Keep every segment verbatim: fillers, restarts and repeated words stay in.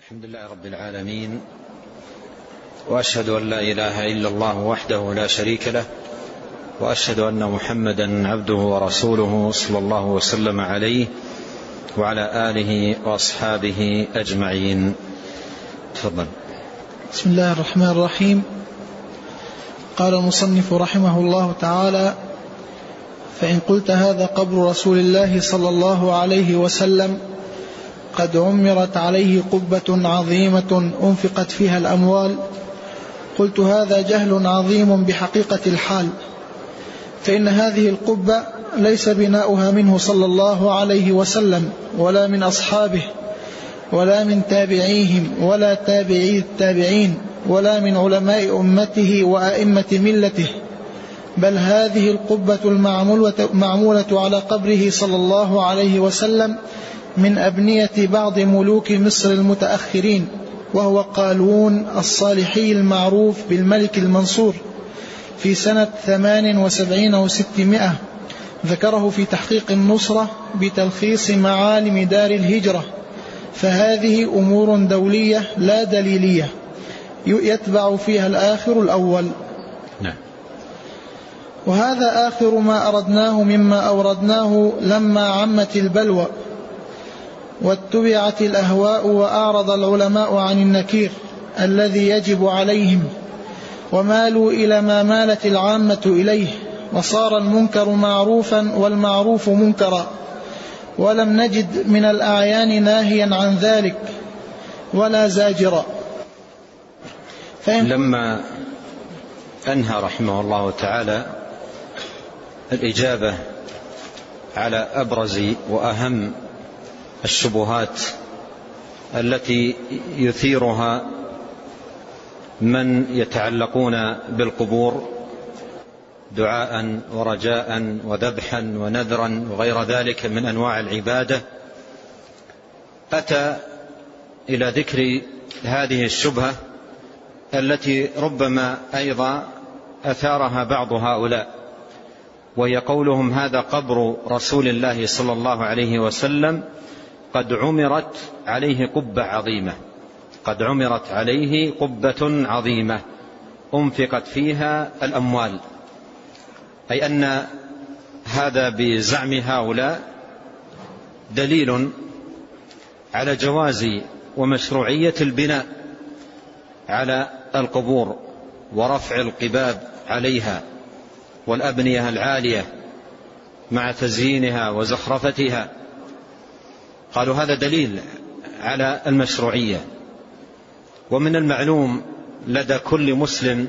الحمد لله رب العالمين، وأشهد أن لا إله إلا الله وحده لا شريك له، وأشهد أن محمدا عبده ورسوله صلى الله وسلم عليه وعلى آله وأصحابه أجمعين. تفضل. بسم الله الرحمن الرحيم. قال المصنف رحمه الله تعالى: فإن قلت هذا قبر رسول الله صلى الله عليه وسلم قد عمرت عليه قبة عظيمة أنفقت فيها الأموال، قلت هذا جهل عظيم بحقيقة الحال، فإن هذه القبة ليس بناؤها منه صلى الله عليه وسلم ولا من أصحابه ولا من تابعيهم ولا تابعي التابعين ولا من علماء أمته وأئمة ملته، بل هذه القبة المعمولة على قبره صلى الله عليه وسلم من أبنية بعض ملوك مصر المتأخرين، وهو قالون الصالحي المعروف بالملك المنصور في سنة ثمان وسبعين وستمائة، ذكره في تحقيق النصرة بتلخيص معالم دار الهجرة. فهذه أمور دولية لا دليلية يتبع فيها الآخر الأول. نعم. وهذا آخر ما أردناه مما أوردناه لما عمت البلوى واتبعت الأهواء وأعرض العلماء عن النكير الذي يجب عليهم، ومالوا إلى ما مالت العامة إليه، وصار المنكر معروفا والمعروف منكرا، ولم نجد من الأعيان ناهيا عن ذلك ولا زاجرا. لما أنهى رحمه الله تعالى الإجابة على أبرز وأهم الشبهات التي يثيرها من يتعلقون بالقبور دعاء ورجاء وذبحا ونذرا وغير ذلك من أنواع العبادة، أتى إلى ذكر هذه الشبهة التي ربما أيضا أثارها بعض هؤلاء، وهي قولهم هذا قبر رسول الله صلى الله عليه وسلم قد عمرت عليه قبة عظيمة، قد عمرت عليه قبة عظيمة أنفقت فيها الأموال، أي أن هذا بزعم هؤلاء دليل على جواز ومشروعية البناء على القبور ورفع القباب عليها والأبنية العالية مع تزيينها وزخرفتها. قالوا هذا دليل على المشروعية. ومن المعلوم لدى كل مسلم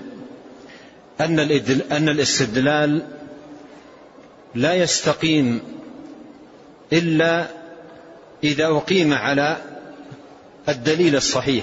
أن الاستدلال لا يستقيم إلا إذا أقيم على الدليل الصحيح،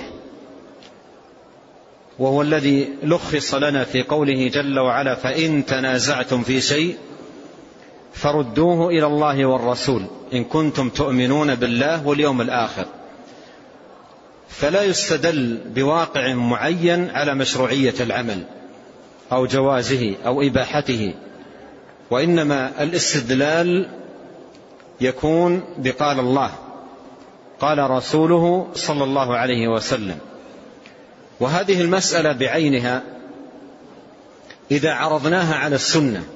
وهو الذي لخص لنا في قوله جل وعلا: فإن تنازعتم في شيء فردوه إلى الله والرسول إن كنتم تؤمنون بالله واليوم الآخر. فلا يستدل بواقع معين على مشروعية العمل أو جوازه أو إباحته، وإنما الاستدلال يكون بقال الله قال رسوله صلى الله عليه وسلم. وهذه المسألة بعينها إذا عرضناها على السنة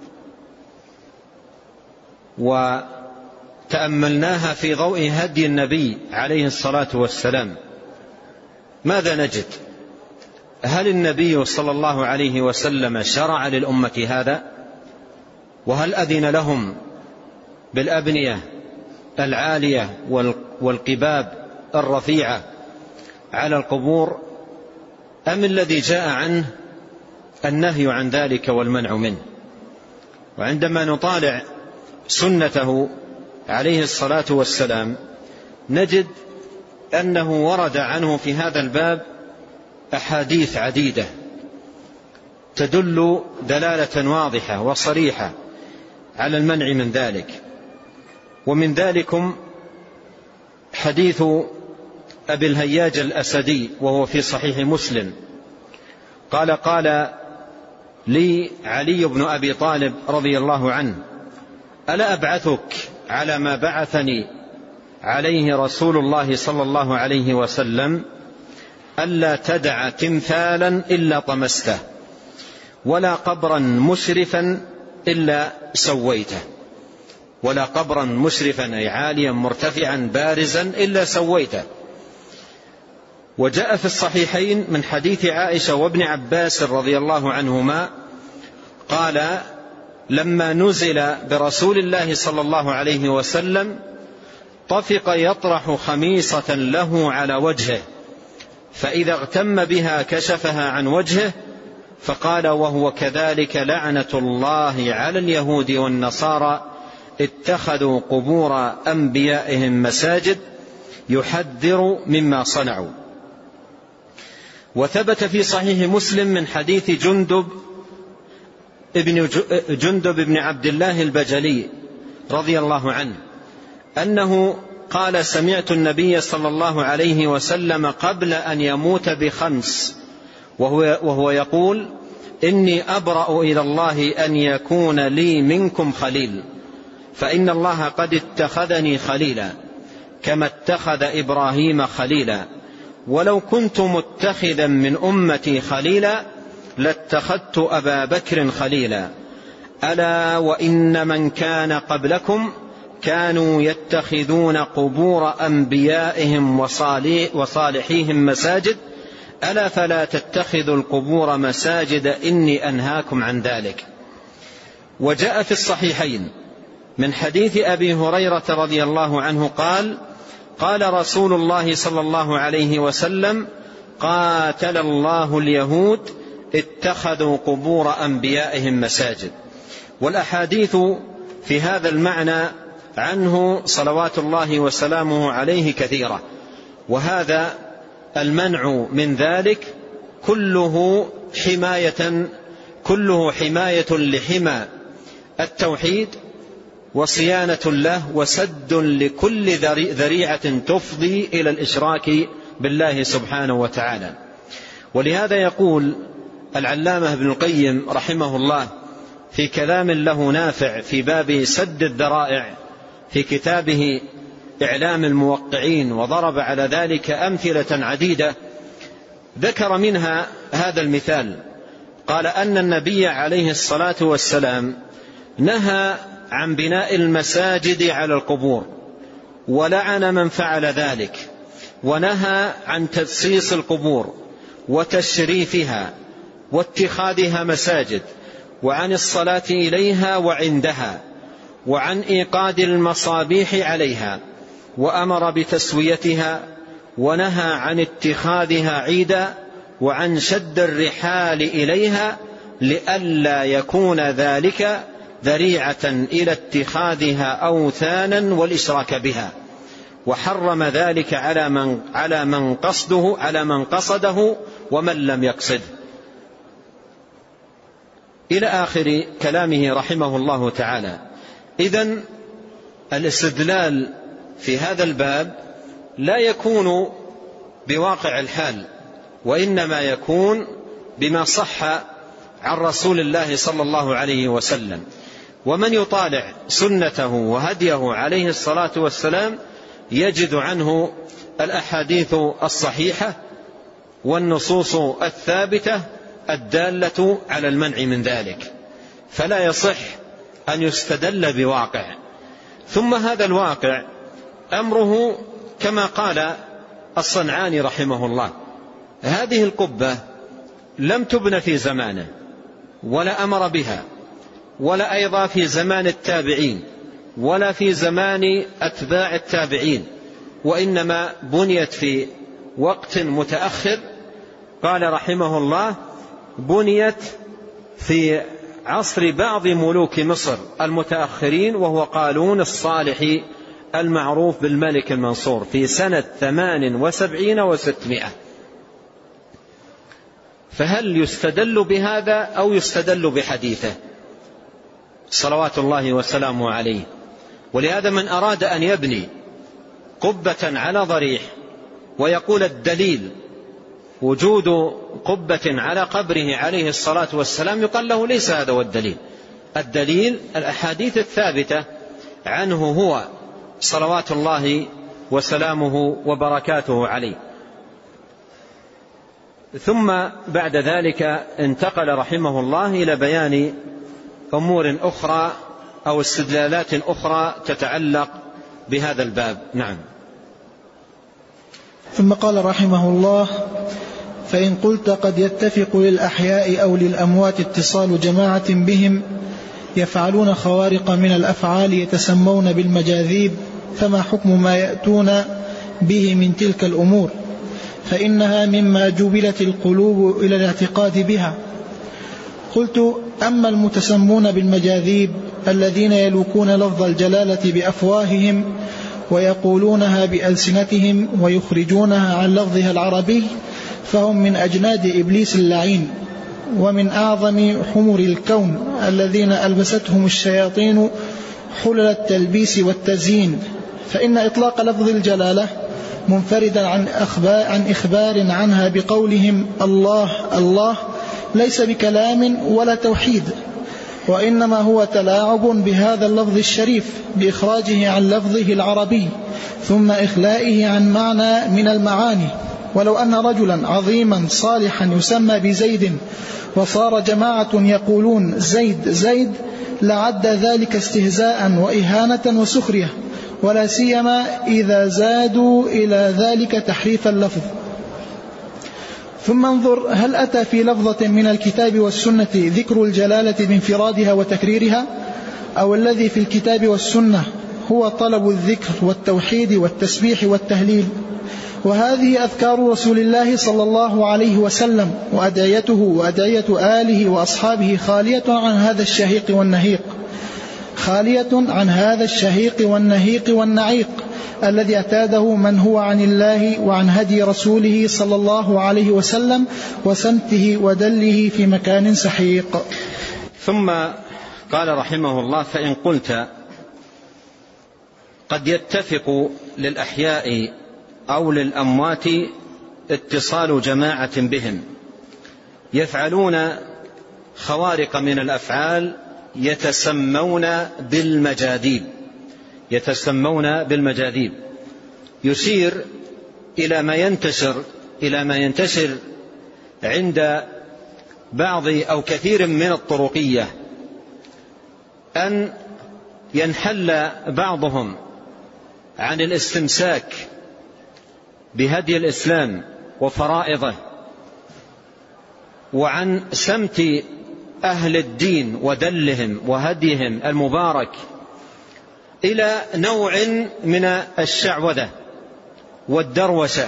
وتأملناها في ضوء هدي النبي عليه الصلاة والسلام، ماذا نجد؟ هل النبي صلى الله عليه وسلم شرع للأمة هذا؟ وهل أذن لهم بالأبنية العالية والقباب الرفيعة على القبور، أم الذي جاء عنه النهي عن ذلك والمنع منه؟ وعندما نطالع سنته عليه الصلاة والسلام نجد أنه ورد عنه في هذا الباب أحاديث عديدة تدل دلالة واضحة وصريحة على المنع من ذلك. ومن ذلكم حديث أبي الهياج الأسدي وهو في صحيح مسلم، قال قال لي علي بن أبي طالب رضي الله عنه: ألا أبعثك على ما بعثني عليه رسول الله صلى الله عليه وسلم: ألا تدع تمثالا إلا طمسته، ولا قبرا مشرفا إلا سويته. ولا قبرا مشرفا أي عاليا مرتفعا بارزا إلا سويته. وجاء في الصحيحين من حديث عائشة وابن عباس رضي الله عنهما قال: لما نزل برسول الله صلى الله عليه وسلم طفق يطرح خميصة له على وجهه، فإذا اغتم بها كشفها عن وجهه، فقال: وهو كذلك لعنة الله على اليهود والنصارى اتخذوا قبور أنبيائهم مساجد، يحذر مما صنعوا. وثبت في صحيح مسلم من حديث جندب ابن جندب بن عبد الله البجلي رضي الله عنه أنه قال: سمعت النبي صلى الله عليه وسلم قبل أن يموت بخمس وهو, وهو يقول: إني أبرأ إلى الله أن يكون لي منكم خليل، فإن الله قد اتخذني خليلا كما اتخذ إبراهيم خليلا، ولو كنت متخذا من أمتي خليلا لاتخذت أبا بكر خليلا. ألا وإن من كان قبلكم كانوا يتخذون قبور أنبيائهم وصالحيهم مساجد، ألا فلا تتخذوا القبور مساجد إني أنهاكم عن ذلك. وجاء في الصحيحين من حديث أبي هريرة رضي الله عنه قال: قال رسول الله صلى الله عليه وسلم: قاتل الله اليهود اتخذوا قبور أنبيائهم مساجد. والأحاديث في هذا المعنى عنه صلوات الله وسلامه عليه كثيرة، وهذا المنع من ذلك كله حماية كله حماية لحمى التوحيد وصيانة له وسد لكل ذريعة تفضي إلى الإشراك بالله سبحانه وتعالى. ولهذا يقول العلامة ابن القيم رحمه الله في كلام له نافع في باب سد الذرائع في كتابه إعلام الموقعين، وضرب على ذلك أمثلة عديدة، ذكر منها هذا المثال. قال أن النبي عليه الصلاة والسلام نهى عن بناء المساجد على القبور، ولعن من فعل ذلك، ونهى عن تدصيص القبور وتشريفها واتخاذها مساجد، وعن الصلاة إليها وعندها، وعن إيقاد المصابيح عليها، وأمر بتسويتها، ونهى عن اتخاذها عيدا، وعن شد الرحال إليها لئلا يكون ذلك ذريعة إلى اتخاذها أوثانا والإشراك بها، وحرم ذلك على من على من قصده على من قصده ومن لم يقصد، إلى آخر كلامه رحمه الله تعالى. إذن الاستدلال في هذا الباب لا يكون بواقع الحال، وإنما يكون بما صح عن رسول الله صلى الله عليه وسلم. ومن يطالع سنته وهديه عليه الصلاة والسلام يجد عنه الأحاديث الصحيحة والنصوص الثابتة الدالة على المنع من ذلك، فلا يصح أن يستدل بواقع. ثم هذا الواقع أمره كما قال الصنعاني رحمه الله: هذه القبة لم تبن في زمانه، ولا أمر بها، ولا أيضا في زمان التابعين، ولا في زمان أتباع التابعين، وإنما بنيت في وقت متأخر. قال رحمه الله: بنيت في عصر بعض ملوك مصر المتأخرين، وهو قالون الصالح المعروف بالملك المنصور، في سنة ثمان وسبعين وستمائة. فهل يستدل بهذا أو يستدل بحديثه صلوات الله وسلامه عليه؟ ولهذا من أراد أن يبني قبة على ضريح ويقول الدليل وجود قبة على قبره عليه الصلاة والسلام، يقال له ليس هذا هو الدليل. الدليل الأحاديث الثابتة عنه هو صلوات الله وسلامه وبركاته عليه. ثم بعد ذلك انتقل رحمه الله إلى بيان أمور أخرى أو استدلالات أخرى تتعلق بهذا الباب. نعم. ثم قال رحمه الله: فإن قلت قد يتفق للأحياء أو للأموات اتصال جماعة بهم يفعلون خوارق من الأفعال يتسمون بالمجاذيب، فما حكم ما يأتون به من تلك الأمور؟ فإنها مما جبلت القلوب إلى الاعتقاد بها. قلت: أما المتسمون بالمجاذيب الذين يلوكون لفظ الجلالة بأفواههم ويقولونها بألسنتهم ويخرجونها عن لفظها العربي فهم من أجناد إبليس اللعين، ومن أعظم حمر الكون الذين ألبستهم الشياطين حلل التلبيس والتزيين. فإن إطلاق لفظ الجلالة منفردا عن أخبار, عن إخبار عنها بقولهم الله الله ليس بكلام ولا توحيد، وإنما هو تلاعب بهذا اللفظ الشريف بإخراجه عن لفظه العربي ثم إخلائه عن معنى من المعاني. ولو أن رجلا عظيما صالحا يسمى بزيد وصار جماعة يقولون زيد زيد لعد ذلك استهزاء وإهانة وسخرية، ولا سيما إذا زادوا إلى ذلك تحريف اللفظ. ثم انظر هل أتى في لفظة من الكتاب والسنة ذكر الجلالة بانفرادها وتكريرها، أو الذي في الكتاب والسنة هو طلب الذكر والتوحيد والتسبيح والتهليل. وهذه أذكار رسول الله صلى الله عليه وسلم وأدعيته وأدعية آله وأصحابه خالية عن هذا الشهيق والنهيق خالية عن هذا الشهيق والنهيق والنعيق الذي اعتاده من هو عن الله وعن هدي رسوله صلى الله عليه وسلم وسمته ودله في مكان سحيق. ثم قال رحمه الله: فإن قلت قد يتفق للأحياء أو للأموات اتصال جماعة بهم يفعلون خوارق من الأفعال يتسمون بالمجاذيب يتسمون بالمجاذيب يشير إلى ما ينتشر إلى ما ينتشر عند بعض أو كثير من الطرقية، أن ينحل بعضهم عن الاستمساك بهدي الإسلام وفرائضه وعن سمت أهل الدين ودلهم وهديهم المبارك إلى نوع من الشعوذة والدروشة،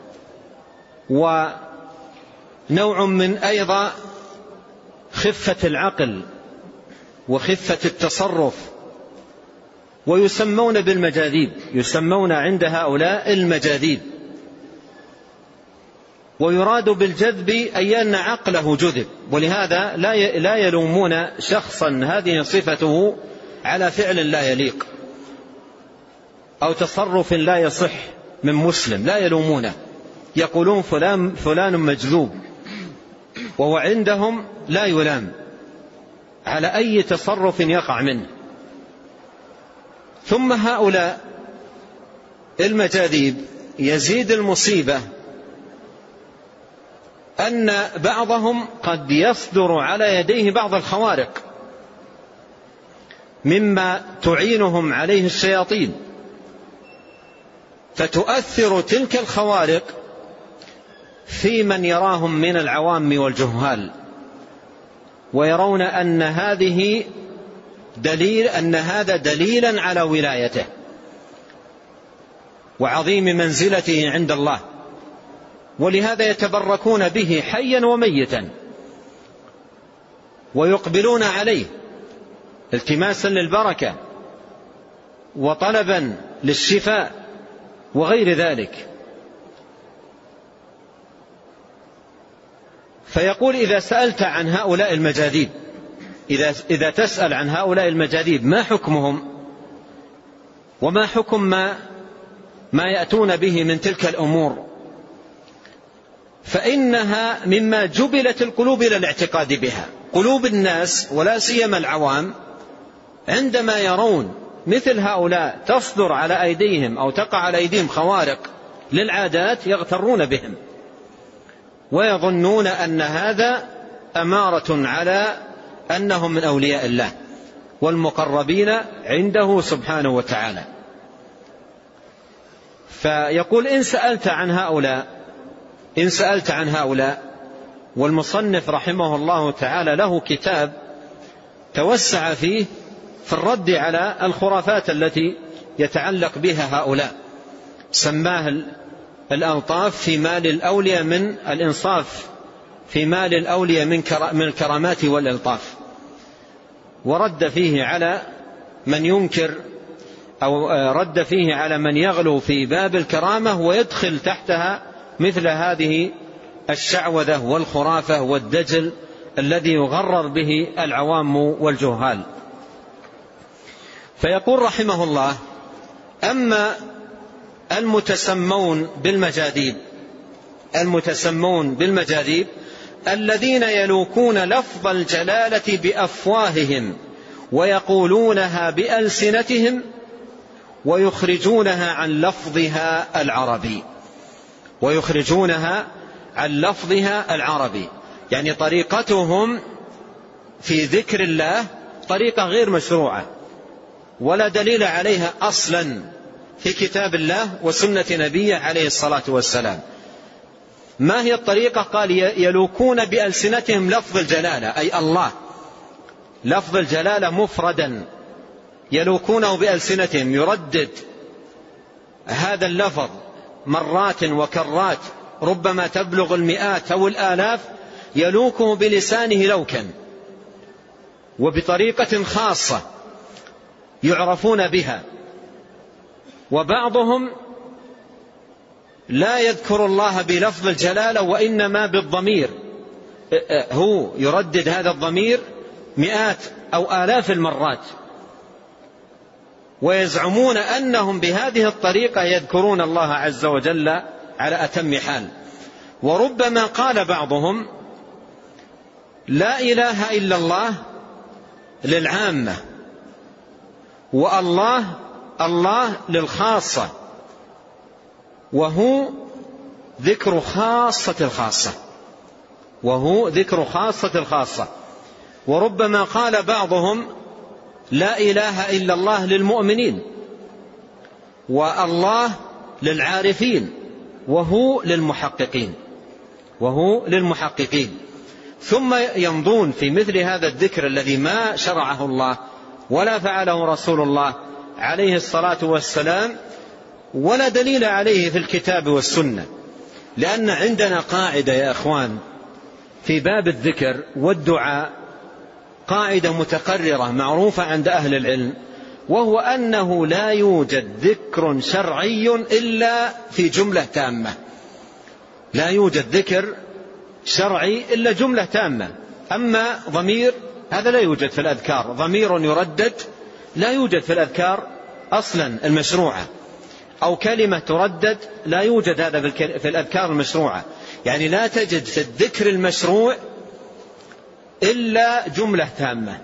ونوع من أيضا خفة العقل وخفة التصرف، ويسمون بالمجاذيب، يسمون عند هؤلاء المجاذيب، ويراد بالجذب أي أن عقله جذب، ولهذا لا يلومون شخصا هذه صفته على فعل لا يليق أو تصرف لا يصح من مسلم، لا يلومونه، يقولون فلان, فلان مجذوب، وهو عندهم لا يلام على أي تصرف يقع منه. ثم هؤلاء المجاذيب يزيد المصيبة أن بعضهم قد يصدر على يديه بعض الخوارق مما تعينهم عليه الشياطين، فتؤثر تلك الخوارق في من يراهم من العوام والجهال، ويرون أن هذه دليل أن هذا دليلا على ولايته وعظيم منزلته عند الله، ولهذا يتبركون به حيا وميتا ويقبلون عليه التماسا للبركة وطلبا للشفاء وغير ذلك. فيقول: إذا سألت عن هؤلاء المجاذيب، إذا, إذا تسأل عن هؤلاء المجاذيب ما حكمهم وما حكم ما, ما يأتون به من تلك الأمور، فإنها مما جبلت القلوب إلى الاعتقاد بها. قلوب الناس ولا سيما العوام عندما يرون مثل هؤلاء تصدر على أيديهم أو تقع على أيديهم خوارق للعادات يغترون بهم ويظنون أن هذا أمارة على أنهم من أولياء الله والمقربين عنده سبحانه وتعالى. فيقول إن سألت عن هؤلاء إن سألت عن هؤلاء والمصنف رحمه الله تعالى له كتاب توسع فيه في الرد على الخرافات التي يتعلق بها هؤلاء، سماه الألطاف في مال الأولياء من الإنصاف في مال الأولياء من الكرامات والإلطاف، ورد فيه على من ينكر أو رد فيه على من يغلو في باب الكرامة ويدخل تحتها مثل هذه الشعوذة والخرافة والدجل الذي يغرر به العوام والجهال. فيقول رحمه الله: أما المتسمون بالمجاذيب المتسمون بالمجاذيب الذين يلوكون لفظ الجلالة بأفواههم ويقولونها بألسنتهم ويخرجونها عن لفظها العربي ويخرجونها عن لفظها العربي يعني طريقتهم في ذكر الله طريقة غير مشروعة ولا دليل عليها أصلا في كتاب الله وسنة نبيه عليه الصلاة والسلام. ما هي الطريقة؟ قال: يلوكون بألسنتهم لفظ الجلالة أي الله، لفظ الجلالة مفردا يلوكونه بألسنتهم، يردد هذا اللفظ مرات وكرات ربما تبلغ المئات أو الآلاف، يلوكه بلسانه لوكا وبطريقة خاصة يعرفون بها. وبعضهم لا يذكر الله بلفظ الجلالة وإنما بالضمير، هو يردد هذا الضمير مئات أو آلاف المرات، ويزعمون أنهم بهذه الطريقة يذكرون الله عز وجل على أتم حال. وربما قال بعضهم: لا إله إلا الله للعامة والله الله للخاصة، وهو ذكر خاصة الخاصة وهو ذكر خاصة الخاصة. وربما قال بعضهم: لا إله إلا الله للمؤمنين والله للعارفين وهو للمحققين وهو للمحققين ثم يمضون في مثل هذا الذكر الذي ما شرعه الله ولا فعله رسول الله عليه الصلاة والسلام ولا دليل عليه في الكتاب والسنة. لأن عندنا قاعدة يا أخوان في باب الذكر والدعاء، قاعدة متقررة معروفة عند أهل العلم، وهو أنه لا يوجد ذكر شرعي إلا في جملة تامة. لا يوجد ذكر شرعي إلا جملة تامة. أما ضمير هذا لا يوجد في الأذكار، ضمير يردد لا يوجد في الأذكار أصلا المشروعة، أو كلمة تردد لا يوجد هذا في الأذكار المشروعة. يعني لا تجد في الذكر المشروع إلا جملة تامة.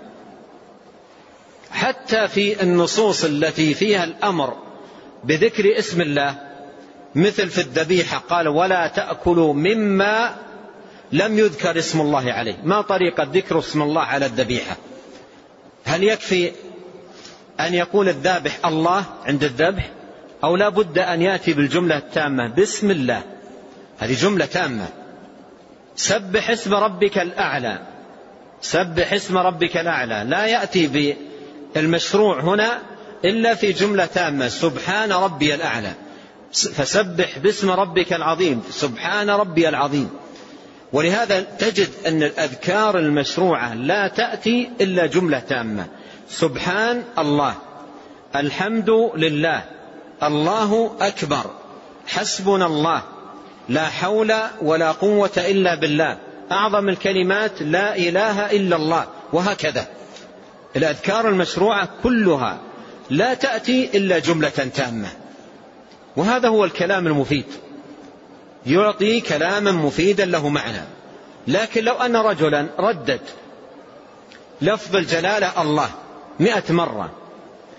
حتى في النصوص التي فيها الأمر بذكر اسم الله مثل في الذبيحة قال: ولا تأكلوا مما لم يذكر اسم الله عليه. ما طريقة ذكر اسم الله على الذبيحة؟ هل يكفي أن يقول الذابح الله عند الذبح، أو لا بد أن يأتي بالجملة التامة بسم الله؟ هذه جملة تامة. سبح اسم ربك الأعلى، سبح اسم ربك الأعلى، لا يأتي بالمشروع هنا إلا في جملة تامة: سبحان ربي الأعلى، فسبح باسم ربك العظيم، سبحان ربي العظيم. ولهذا تجد أن الأذكار المشروعة لا تأتي إلا جملة تامة: سبحان الله، الحمد لله، الله أكبر، حسبنا الله، لا حول ولا قوة إلا بالله، أعظم الكلمات لا إله إلا الله، وهكذا. الأذكار المشروعة كلها لا تأتي إلا جملة تامة. وهذا هو الكلام المفيد، يعطي كلاما مفيدا له معنى. لكن لو أن رجلا ردد لفظ الجلالة الله مئة مرة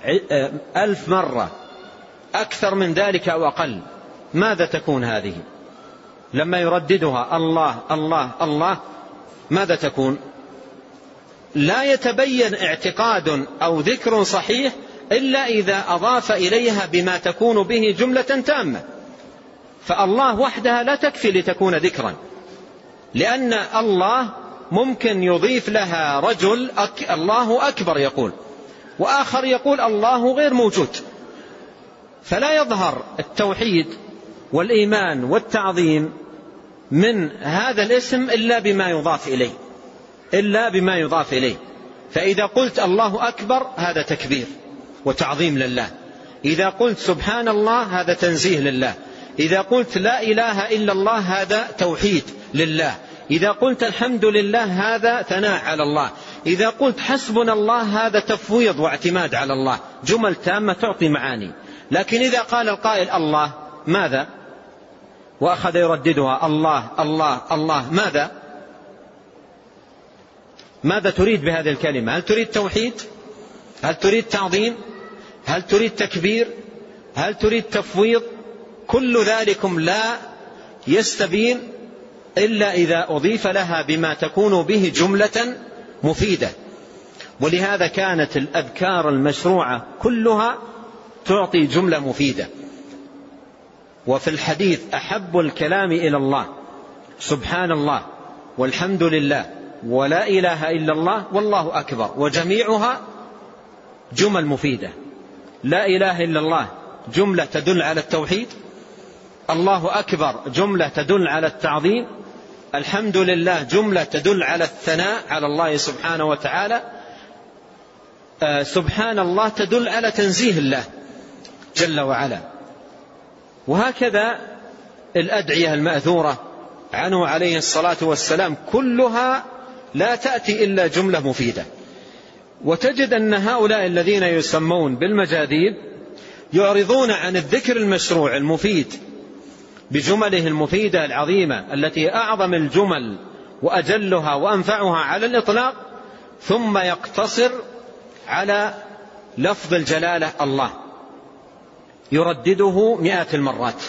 ألف مرة أكثر من ذلك أو أقل، ماذا تكون هذه؟ لما يرددها الله الله الله ماذا تكون؟ لا يتبين اعتقاد أو ذكر صحيح إلا إذا أضاف إليها بما تكون به جملة تامة. فالله وحدها لا تكفي لتكون ذكرا، لأن الله ممكن يضيف لها رجل أك الله أكبر يقول، وآخر يقول الله غير موجود، فلا يظهر التوحيد والإيمان والتعظيم من هذا الاسم إلا بما يضاف إليه إلا بما يضاف إليه. فإذا قلت الله أكبر هذا تكبير وتعظيم لله، إذا قلت سبحان الله هذا تنزيه لله، إذا قلت لا إله إلا الله هذا توحيد لله، إذا قلت الحمد لله هذا ثناء على الله، إذا قلت حسبنا الله هذا تفويض واعتماد على الله. جمل تامة تعطي معاني. لكن إذا قال القائل الله ماذا؟ وأخذ يرددها الله الله الله، ماذا؟ ماذا تريد بهذه الكلمة؟ هل تريد توحيد؟ هل تريد تعظيم؟ هل تريد تكبير؟ هل تريد تفويض؟ كل ذلكم لا يستبين إلا إذا أضيف لها بما تكون به جملة مفيدة. ولهذا كانت الأذكار المشروعة كلها تعطي جملة مفيدة. وفي الحديث أحب الكلام إلى الله سبحان الله والحمد لله ولا إله إلا الله والله أكبر، وجميعها جمل مفيدة. لا إله إلا الله جملة تدل على التوحيد، الله أكبر جملة تدل على التعظيم، الحمد لله جملة تدل على الثناء على الله سبحانه وتعالى، آه سبحان الله تدل على تنزيه الله جل وعلا. وهكذا الأدعية المأثورة عنه عليه الصلاة والسلام كلها لا تأتي إلا جملة مفيدة. وتجد أن هؤلاء الذين يسمون بالمجاديد يعرضون عن الذكر المشروع المفيد بجمله المفيدة العظيمة التي أعظم الجمل وأجلها وأنفعها على الإطلاق، ثم يقتصر على لفظ الجلالة الله يردده مئات المرات،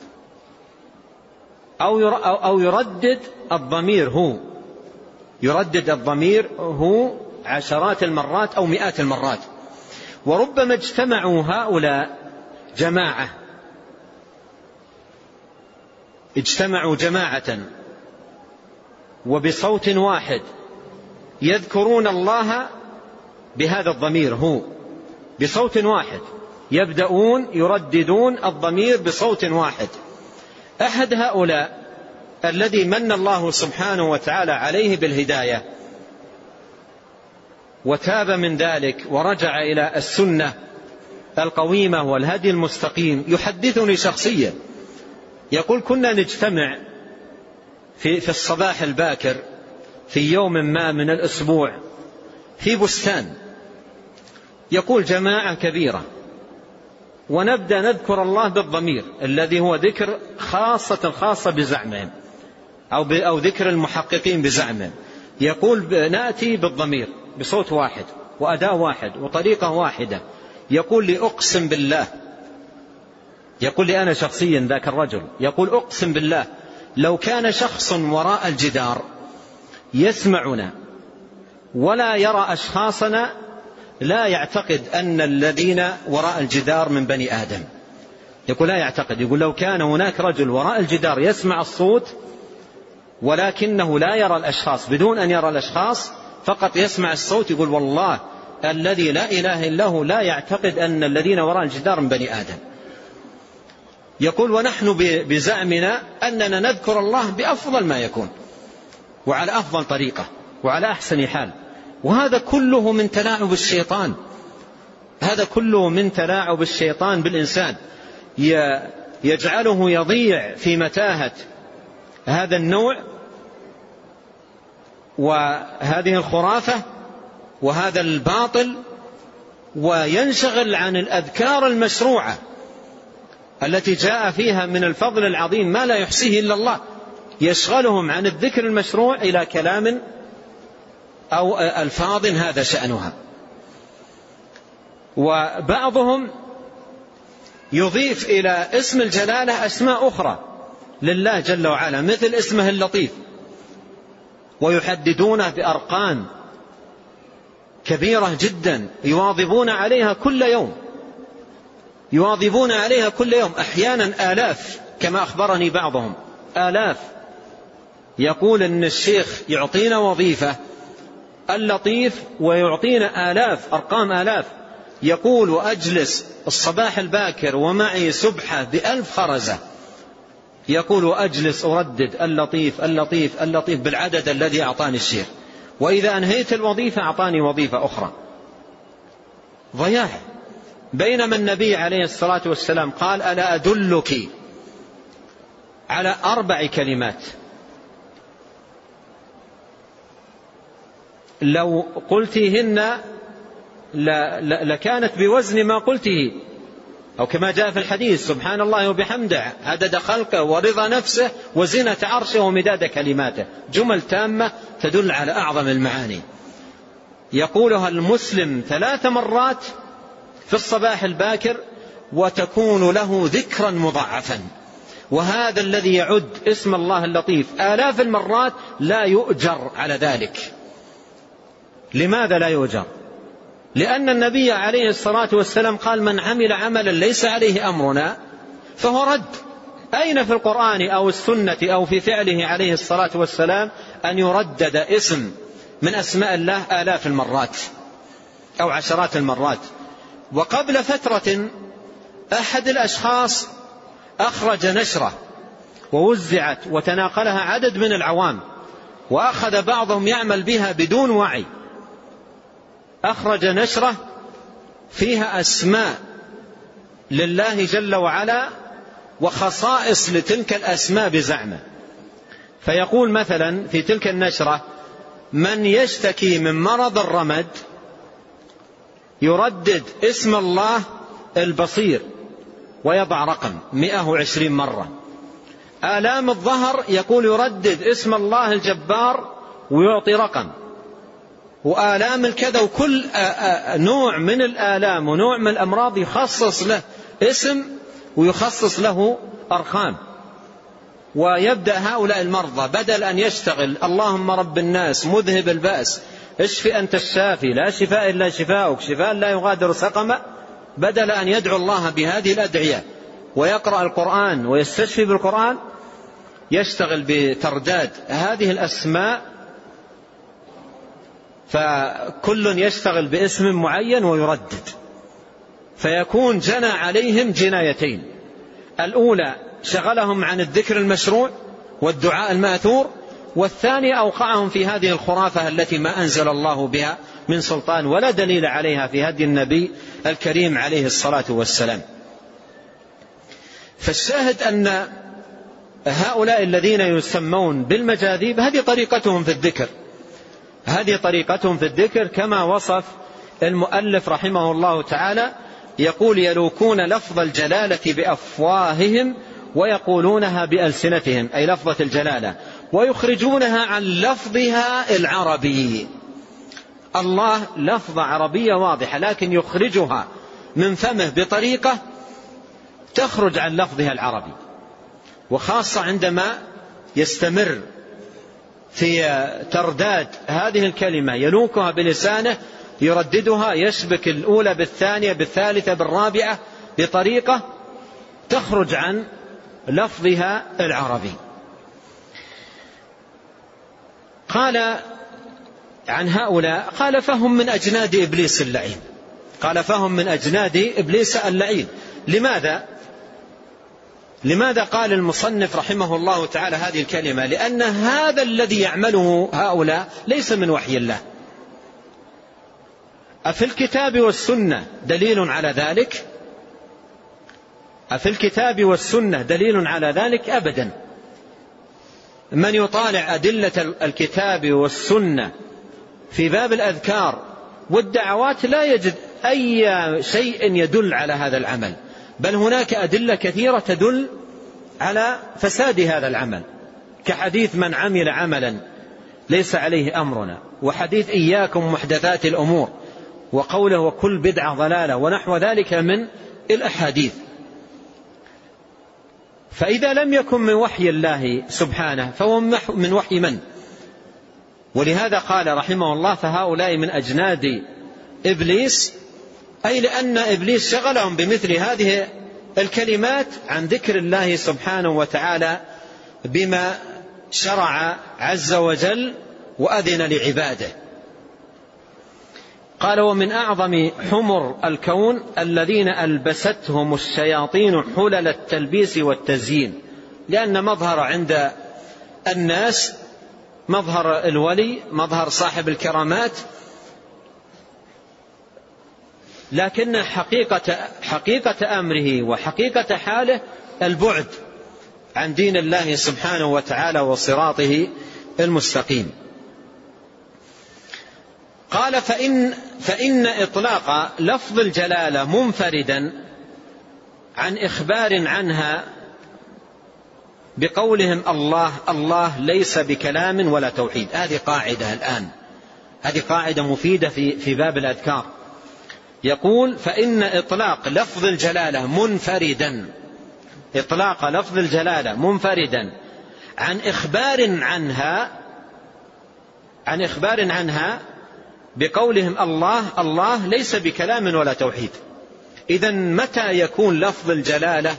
أو يردد الضمير هو يردد الضمير هو عشرات المرات أو مئات المرات. وربما اجتمعوا هؤلاء جماعة اجتمعوا جماعة وبصوت واحد يذكرون الله بهذا الضمير هو بصوت واحد، يبدأون يرددون الضمير بصوت واحد. أحد هؤلاء الذي من الله سبحانه وتعالى عليه بالهداية وتاب من ذلك ورجع إلى السنة القويمة والهدي المستقيم يحدثني شخصيا، يقول كنا نجتمع في, في الصباح الباكر في يوم ما من الأسبوع في بستان، يقول جماعة كبيرة، ونبدأ نذكر الله بالضمير الذي هو ذكر خاصة خاصة بزعمهم أو, أو ذكر المحققين بزعمهم. يقول نأتي بالضمير بصوت واحد وأداء واحد وطريقة واحدة. يقول لي أقسم بالله، يقول لي أنا شخصيا ذاك الرجل، يقول أقسم بالله لو كان شخص وراء الجدار يسمعنا ولا يرى أشخاصنا لا يعتقد أن الذين وراء الجدار من بني آدم. يقول لا يعتقد، يقول لو كان هناك رجل وراء الجدار يسمع الصوت ولكنه لا يرى الأشخاص، بدون أن يرى الأشخاص فقط يسمع الصوت، يقول والله الذي لا إله إلا هو لا يعتقد أن الذين وراء الجدار من بني آدم. يقول ونحن بزعمنا أننا نذكر الله بأفضل ما يكون وعلى أفضل طريقة وعلى أحسن حال. وهذا كله من تلاعب الشيطان، هذا كله من تلاعب الشيطان بالإنسان، يجعله يضيع في متاهة هذا النوع وهذه الخرافة وهذا الباطل، وينشغل عن الأذكار المشروعة التي جاء فيها من الفضل العظيم ما لا يحصيه إلا الله. يشغلهم عن الذكر المشروع إلى كلام أو ألفاظ هذا شأنها. وبعضهم يضيف إلى اسم الجلالة أسماء أخرى لله جل وعلا مثل اسمه اللطيف، ويحددونه بأرقام كبيرة جدا يواظبون عليها كل يوم، يواظبون عليها كل يوم، أحيانا آلاف كما أخبرني بعضهم، آلاف. يقول أن الشيخ يعطينا وظيفة اللطيف ويعطينا آلاف، أرقام آلاف. يقول وأجلس الصباح الباكر ومعي سبحة بألف خرزة، يقول وأجلس أردد اللطيف اللطيف اللطيف بالعدد الذي أعطاني الشيخ، وإذا أنهيت الوظيفة أعطاني وظيفة أخرى. ضياع. بينما النبي عليه الصلاة والسلام قال ألا أدلك على أربع كلمات لو قلتهن لكانت بوزن ما قلته، أو كما جاء في الحديث سبحان الله وبحمده عدد خلقه ورضا نفسه وزنة عرشه ومداد كلماته، جمل تامة تدل على أعظم المعاني. يقولها المسلم ثلاث مرات في الصباح الباكر وتكون له ذكرا مضاعفا. وهذا الذي يعد اسم الله اللطيف آلاف المرات لا يؤجر على ذلك. لماذا لا يؤجر؟ لأن النبي عليه الصلاة والسلام قال من عمل عملا ليس عليه أمرنا فهو رد. أين في القرآن أو السنة أو في فعله عليه الصلاة والسلام أن يردد اسم من أسماء الله آلاف المرات أو عشرات المرات؟ وقبل فترة أحد الأشخاص أخرج نشرة ووزعت وتناقلها عدد من العوام، وأخذ بعضهم يعمل بها بدون وعي. أخرج نشرة فيها أسماء لله جل وعلا وخصائص لتلك الأسماء بزعمه، فيقول مثلا في تلك النشرة من يشتكي من مرض الرمد يردد اسم الله البصير ويضع رقم مئة وعشرين مرة. آلام الظهر يقول يردد اسم الله الجبار ويعطي رقم. وآلام الكذا، وكل نوع من الآلام ونوع من الأمراض يخصص له اسم ويخصص له أرقام. ويبدأ هؤلاء المرضى بدل أن يشتغل اللهم رب الناس مذهب البأس اشفي أنت الشافي لا شفاء إلا شفاؤك شفاء لا يغادر سقما، بدل أن يدعو الله بهذه الأدعية ويقرأ القرآن ويستشفي بالقرآن يشتغل بترداد هذه الأسماء. فكل يشتغل باسم معين ويردد، فيكون جنى عليهم جنايتين. الأولى شغلهم عن الذكر المشروع والدعاء المأثور، والثاني أوقعهم في هذه الخرافة التي ما أنزل الله بها من سلطان ولا دليل عليها في هدي النبي الكريم عليه الصلاة والسلام. فالشاهد أن هؤلاء الذين يسمون بالمجاذيب هذه طريقتهم في الذكر، هذه طريقتهم في الذكر كما وصف المؤلف رحمه الله تعالى. يقول يلوكون لفظ الجلالة بأفواههم ويقولونها بألسنتهم، أي لفظة الجلالة، ويخرجونها عن لفظها العربي. الله لفظة عربية واضحة لكن يخرجها من فمه بطريقة تخرج عن لفظها العربي، وخاصة عندما يستمر في ترداد هذه الكلمة يلوكها بلسانه يرددها يشبك الأولى بالثانية بالثالثة بالرابعة بطريقة تخرج عن لفظها العربي. قال عن هؤلاء قال فهم من أجناد إبليس اللعين، قال فهم من أجناد إبليس اللعين. لماذا؟ لماذا قال المصنف رحمه الله تعالى هذه الكلمة؟ لأن هذا الذي يعمله هؤلاء ليس من وحي الله. أفي الكتاب والسنة دليل على ذلك؟ أفي الكتاب والسنة دليل على ذلك؟ أبدا. من يطالع أدلة الكتاب والسنة في باب الأذكار والدعوات لا يجد أي شيء يدل على هذا العمل، بل هناك أدلة كثيرة تدل على فساد هذا العمل، كحديث من عمل عملا ليس عليه أمرنا، وحديث إياكم محدثات الأمور، وقوله وكل بدعة ضلالة ونحو ذلك من الأحاديث. فإذا لم يكن من وحي الله سبحانه فهو من وحي من؟ ولهذا قال رحمه الله فهؤلاء من أجناد إبليس، أي لأن إبليس شغلهم بمثل هذه الكلمات عن ذكر الله سبحانه وتعالى بما شرع عز وجل وأذن لعباده. قال ومن أعظم حمر الكون الذين ألبستهم الشياطين حلل التلبيس والتزيين، لأن مظهر عند الناس مظهر الولي، مظهر صاحب الكرامات، لكن حقيقة, حقيقة أمره وحقيقة حاله البعد عن دين الله سبحانه وتعالى وصراطه المستقيم. قال فإن, فإن إطلاق لفظ الجلالة منفردا عن إخبار عنها بقولهم الله الله ليس بكلام ولا توحيد. هذه قاعدة الآن، هذه قاعدة مفيدة في, في باب الأذكار. يقول فإن إطلاق لفظ الجلالة منفردا، إطلاق لفظ الجلالة منفردا عن إخبار عنها عن إخبار عنها بقولهم الله الله ليس بكلام ولا توحيد. إذن متى يكون لفظ الجلالة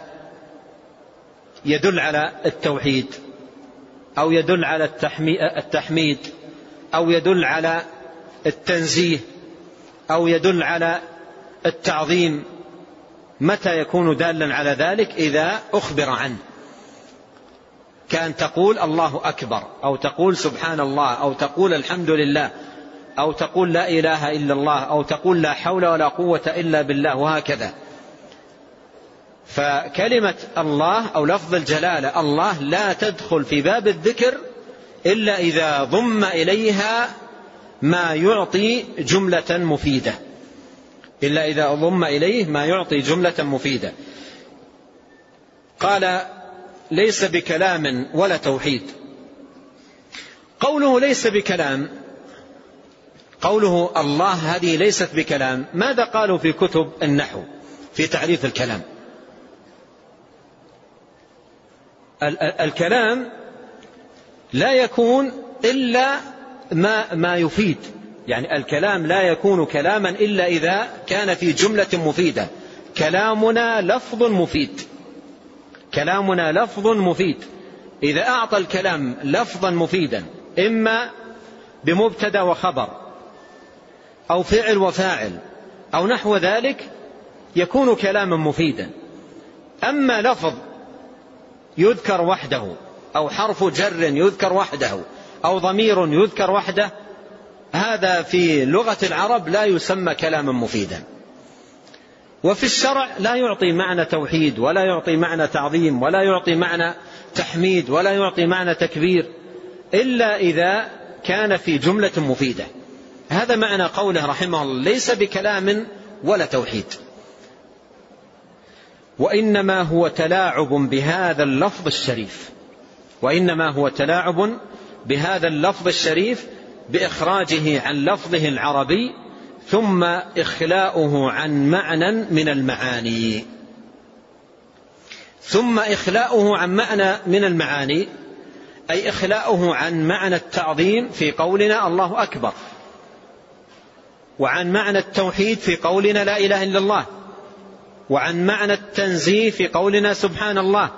يدل على التوحيد أو يدل على التحميد أو يدل على التنزيه أو يدل على التعظيم؟ متى يكون دالا على ذلك؟ إذا أخبر عنه، كان تقول الله أكبر أو تقول سبحان الله أو تقول الحمد لله أو تقول لا إله إلا الله أو تقول لا حول ولا قوة إلا بالله وهكذا. فكلمة الله أو لفظ الجلالة الله لا تدخل في باب الذكر إلا إذا ضم إليها ما يعطي جملة مفيدة، إلا إذا ضم إليه ما يعطي جملة مفيدة. قال ليس بكلام ولا توحيد. قوله ليس بكلام، قوله الله هذه ليست بكلام، ماذا قالوا في كتب النحو في تعريف الكلام؟ الكلام لا يكون إلا ما, ما يفيد، يعني الكلام لا يكون كلاما إلا إذا كان في جملة مفيدة. كلامنا لفظ مفيد، كلامنا لفظ مفيد. إذا أعطى الكلام لفظا مفيدا إما بمبتدا وخبر أو فعل وفاعل أو نحو ذلك يكون كلاما مفيدا. أما لفظ يذكر وحده أو حرف جر يذكر وحده أو ضمير يذكر وحده، هذا في لغة العرب لا يسمى كلاما مفيدا. وفي الشرع لا يعطي معنى توحيد ولا يعطي معنى تعظيم ولا يعطي معنى تحميد ولا يعطي معنى تكبير إلا إذا كان في جملة مفيدة. هذا معنى قوله رحمه الله ليس بكلام ولا توحيد. وإنما هو تلاعب بهذا اللفظ الشريف، وإنما هو تلاعب بهذا اللفظ الشريف بإخراجه عن لفظه العربي ثم إخلاؤه عن معنى من المعاني. ثم إخلاؤه عن معنى من المعاني أي إخلاؤه عن معنى التعظيم في قولنا الله أكبر، وعن معنى التوحيد في قولنا لا إله إلا الله، وعن معنى التنزيه في قولنا سبحان الله،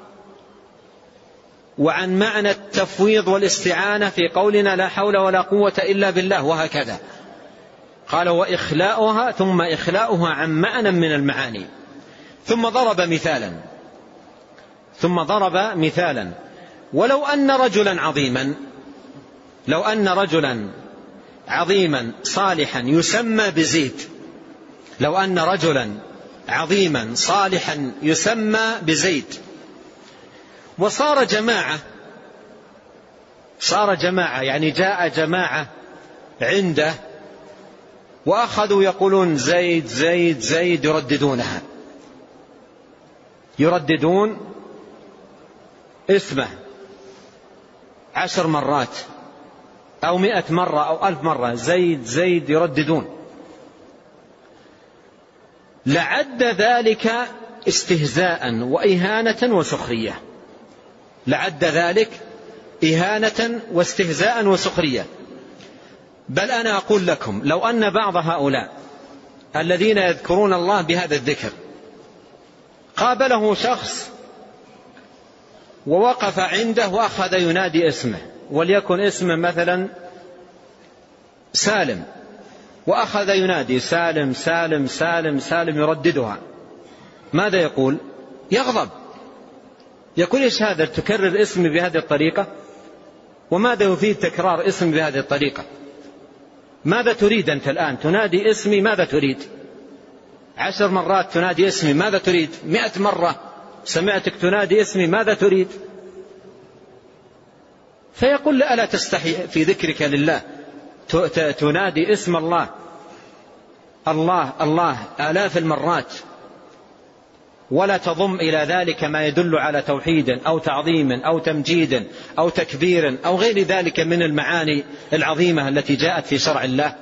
وعن معنى التفويض والاستعانة في قولنا لا حول ولا قوة إلا بالله، وهكذا. قال وإخلاؤها ثم إخلاؤها عن معنى من المعاني. ثم ضرب مثالا ثم ضرب مثالا ولو أن رجلا عظيما لو أن رجلا عظيما صالحا يسمى بزيد لو أن رجلا عظيما صالحا يسمى بزيد وصار جماعة صار جماعة يعني جاء جماعة عنده وأخذوا يقولون زيد زيد زيد يرددونها يرددون اسمه عشر مرات أو مئة مرة أو ألف مرة زيد زيد يرددون. لعد ذلك استهزاء وإهانة وسخرية، لعد ذلك إهانة واستهزاء وسخرية. بل أنا أقول لكم لو أن بعض هؤلاء الذين يذكرون الله بهذا الذكر قابله شخص ووقف عنده وأخذ ينادي اسمه، وليكن اسمه مثلا سالم، وأخذ ينادي سالم سالم سالم سالم يرددها، ماذا يقول؟ يغضب، يقول إيش هذا، تكرر اسمي بهذه الطريقة؟ وماذا يفيد تكرار اسمي بهذه الطريقة؟ ماذا تريد أنت الآن؟ تنادي اسمي، ماذا تريد؟ عشر مرات تنادي اسمي، ماذا تريد؟ مئة مرة سمعتك تنادي اسمي، ماذا تريد؟ فيقول ألا تستحي في ذكرك لله تنادي اسم الله الله الله آلاف المرات ولا تضم إلى ذلك ما يدل على توحيد أو تعظيم أو تمجيد أو تكبير أو غير ذلك من المعاني العظيمة التي جاءت في شرع الله؟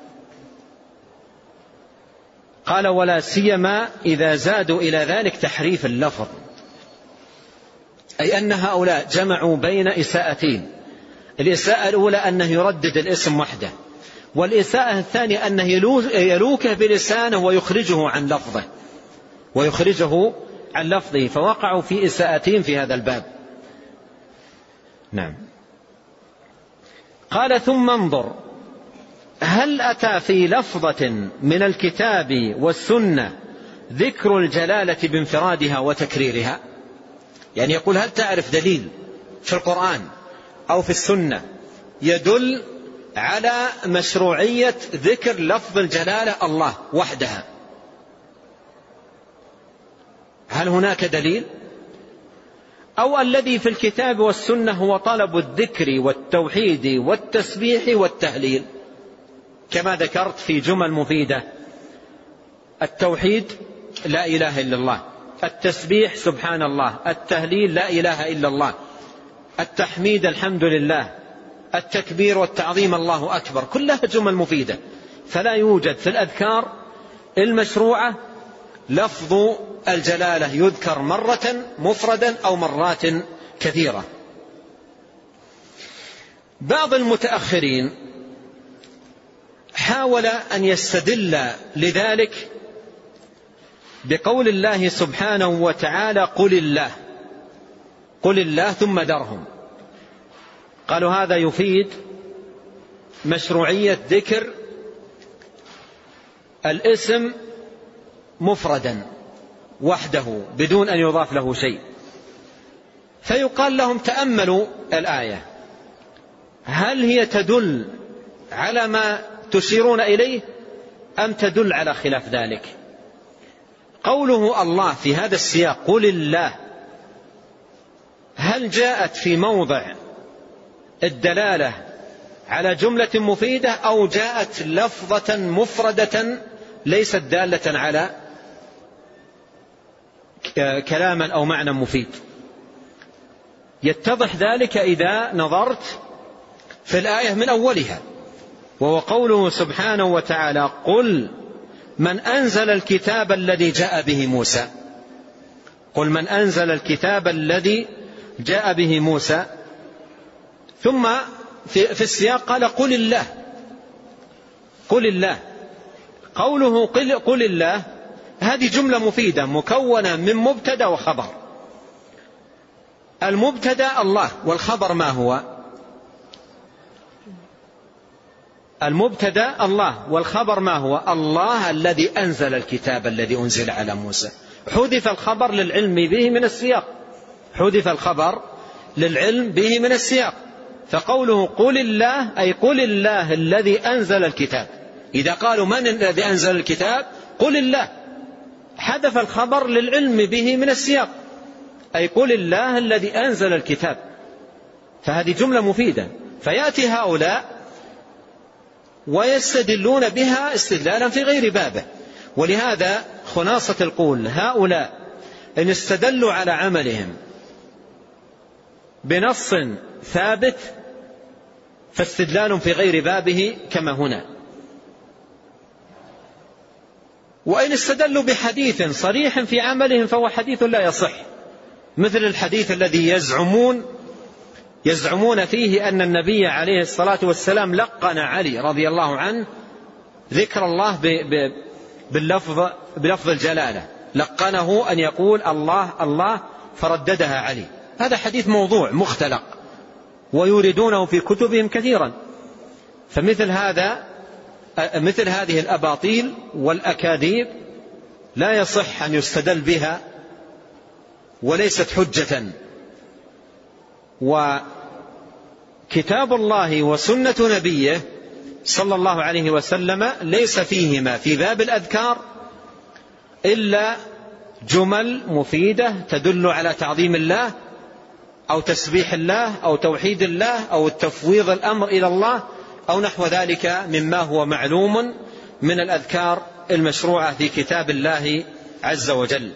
قال ولا سيما إذا زادوا إلى ذلك تحريف اللفظ، أي أن هؤلاء جمعوا بين إساءتين. الإساءة الأولى أنه يردد الاسم وحده، والإساءة الثانية أنه يلوكه بلسانه ويخرجه عن لفظه ويخرجه عن لفظه، فوقعوا في إساءتين في هذا الباب. نعم. قال ثم انظر هل أتى في لفظة من الكتاب والسنة ذكر الجلالة بانفرادها وتكريرها؟ يعني يقول هل تعرف دليل في القرآن أو في السنة يدل على مشروعية ذكر لفظ الجلالة الله وحدها؟ هل هناك دليل؟ أو الذي في الكتاب والسنة هو طلب الذكر والتوحيد والتسبيح والتهليل كما ذكرت في جمل مفيدة: التوحيد لا إله إلا الله، التسبيح سبحان الله، التهليل لا إله إلا الله، التحميد الحمد لله، التكبير والتعظيم الله أكبر، كلها جمل مفيدة. فلا يوجد في الأذكار المشروعة لفظ الجلالة يذكر مرة مفردا أو مرات كثيرة. بعض المتأخرين حاول أن يستدل لذلك بقول الله سبحانه وتعالى قل الله قل الله ثم ذرهم. قالوا هذا يفيد مشروعية ذكر الاسم مفردا وحده بدون أن يضاف له شيء. فيقال لهم تأملوا الآية، هل هي تدل على ما تشيرون إليه أم تدل على خلاف ذلك؟ قوله الله في هذا السياق قل الله، هل جاءت في موضع الدلالة على جملة مفيدة أو جاءت لفظة مفردة ليست دالة على كلاما أو معنى مفيد؟ يتضح ذلك إذا نظرت في الآية من أولها، وهو قوله سبحانه وتعالى قل من أنزل الكتاب الذي جاء به موسى. قل من أنزل الكتاب الذي جاء به موسى. ثم في, في السياق قال قل الله قل الله. قوله قل, قل الله هذه جملة مفيدة مكونة من مبتدأ وخبر. المبتدأ الله، والخبر ما هو؟ المبتدأ الله والخبر ما هو؟ الله الذي أنزل الكتاب الذي أنزل على موسى. حذف الخبر للعلم به من السياق، حذف الخبر للعلم به من السياق. فقوله قل الله أي قل الله الذي أنزل الكتاب. إذا قالوا من الذي أنزل الكتاب قل الله، حذف الخبر للعلم به من السياق، أي قل الله الذي أنزل الكتاب. فهذه جملة مفيدة. فيأتي هؤلاء ويستدلون بها استدلالا في غير بابه. ولهذا خلاصة القول هؤلاء إن استدلوا على عملهم بنص ثابت فاستدلال في غير بابه كما هنا. وإن استدلوا بحديث صريح في عملهم فهو حديث لا يصح، مثل الحديث الذي يزعمون يزعمون فيه أن النبي عليه الصلاة والسلام لقن علي رضي الله عنه ذكر الله باللفظ بلفظ الجلالة، لقنه أن يقول الله الله فرددها علي. هذا حديث موضوع مختلق ويوردونه في كتبهم كثيرا. فمثل هذا مثل هذه الأباطيل والأكاذيب لا يصح أن يستدل بها وليست حجة. وكتاب الله وسنة نبيه صلى الله عليه وسلم ليس فيهما في باب الأذكار إلا جمل مفيدة تدل على تعظيم الله أو تسبيح الله أو توحيد الله أو التفويض الأمر إلى الله أو نحو ذلك مما هو معلوم من الأذكار المشروعة في كتاب الله عز وجل.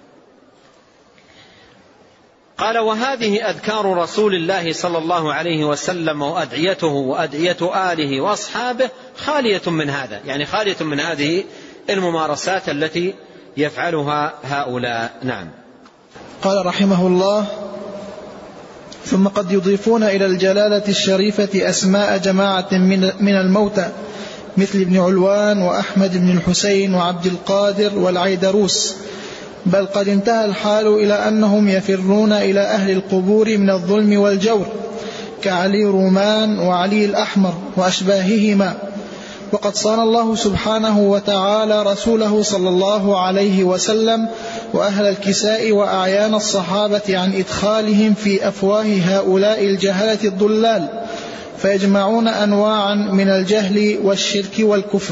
قال: وهذه أذكار رسول الله صلى الله عليه وسلم وأدعيته وأدعية آله وأصحابه خالية من هذا، يعني خالية من هذه الممارسات التي يفعلها هؤلاء. نعم. قال رحمه الله: ثم قد يضيفون إلى الجلالة الشريفة أسماء جماعة من الموتى مثل ابن علوان وأحمد بن الحسين وعبد القادر والعيدروس، بل قد انتهى الحال إلى أنهم يفرون إلى أهل القبور من الظلم والجور كعلي رومان وعلي الأحمر وأشباههما. وقد صان الله سبحانه وتعالى رسوله صلى الله عليه وسلم وأهل الكساء وأعيان الصحابة عن إدخالهم في أفواه هؤلاء الجهلة الضلال، فيجمعون أنواعا من الجهل والشرك والكفر.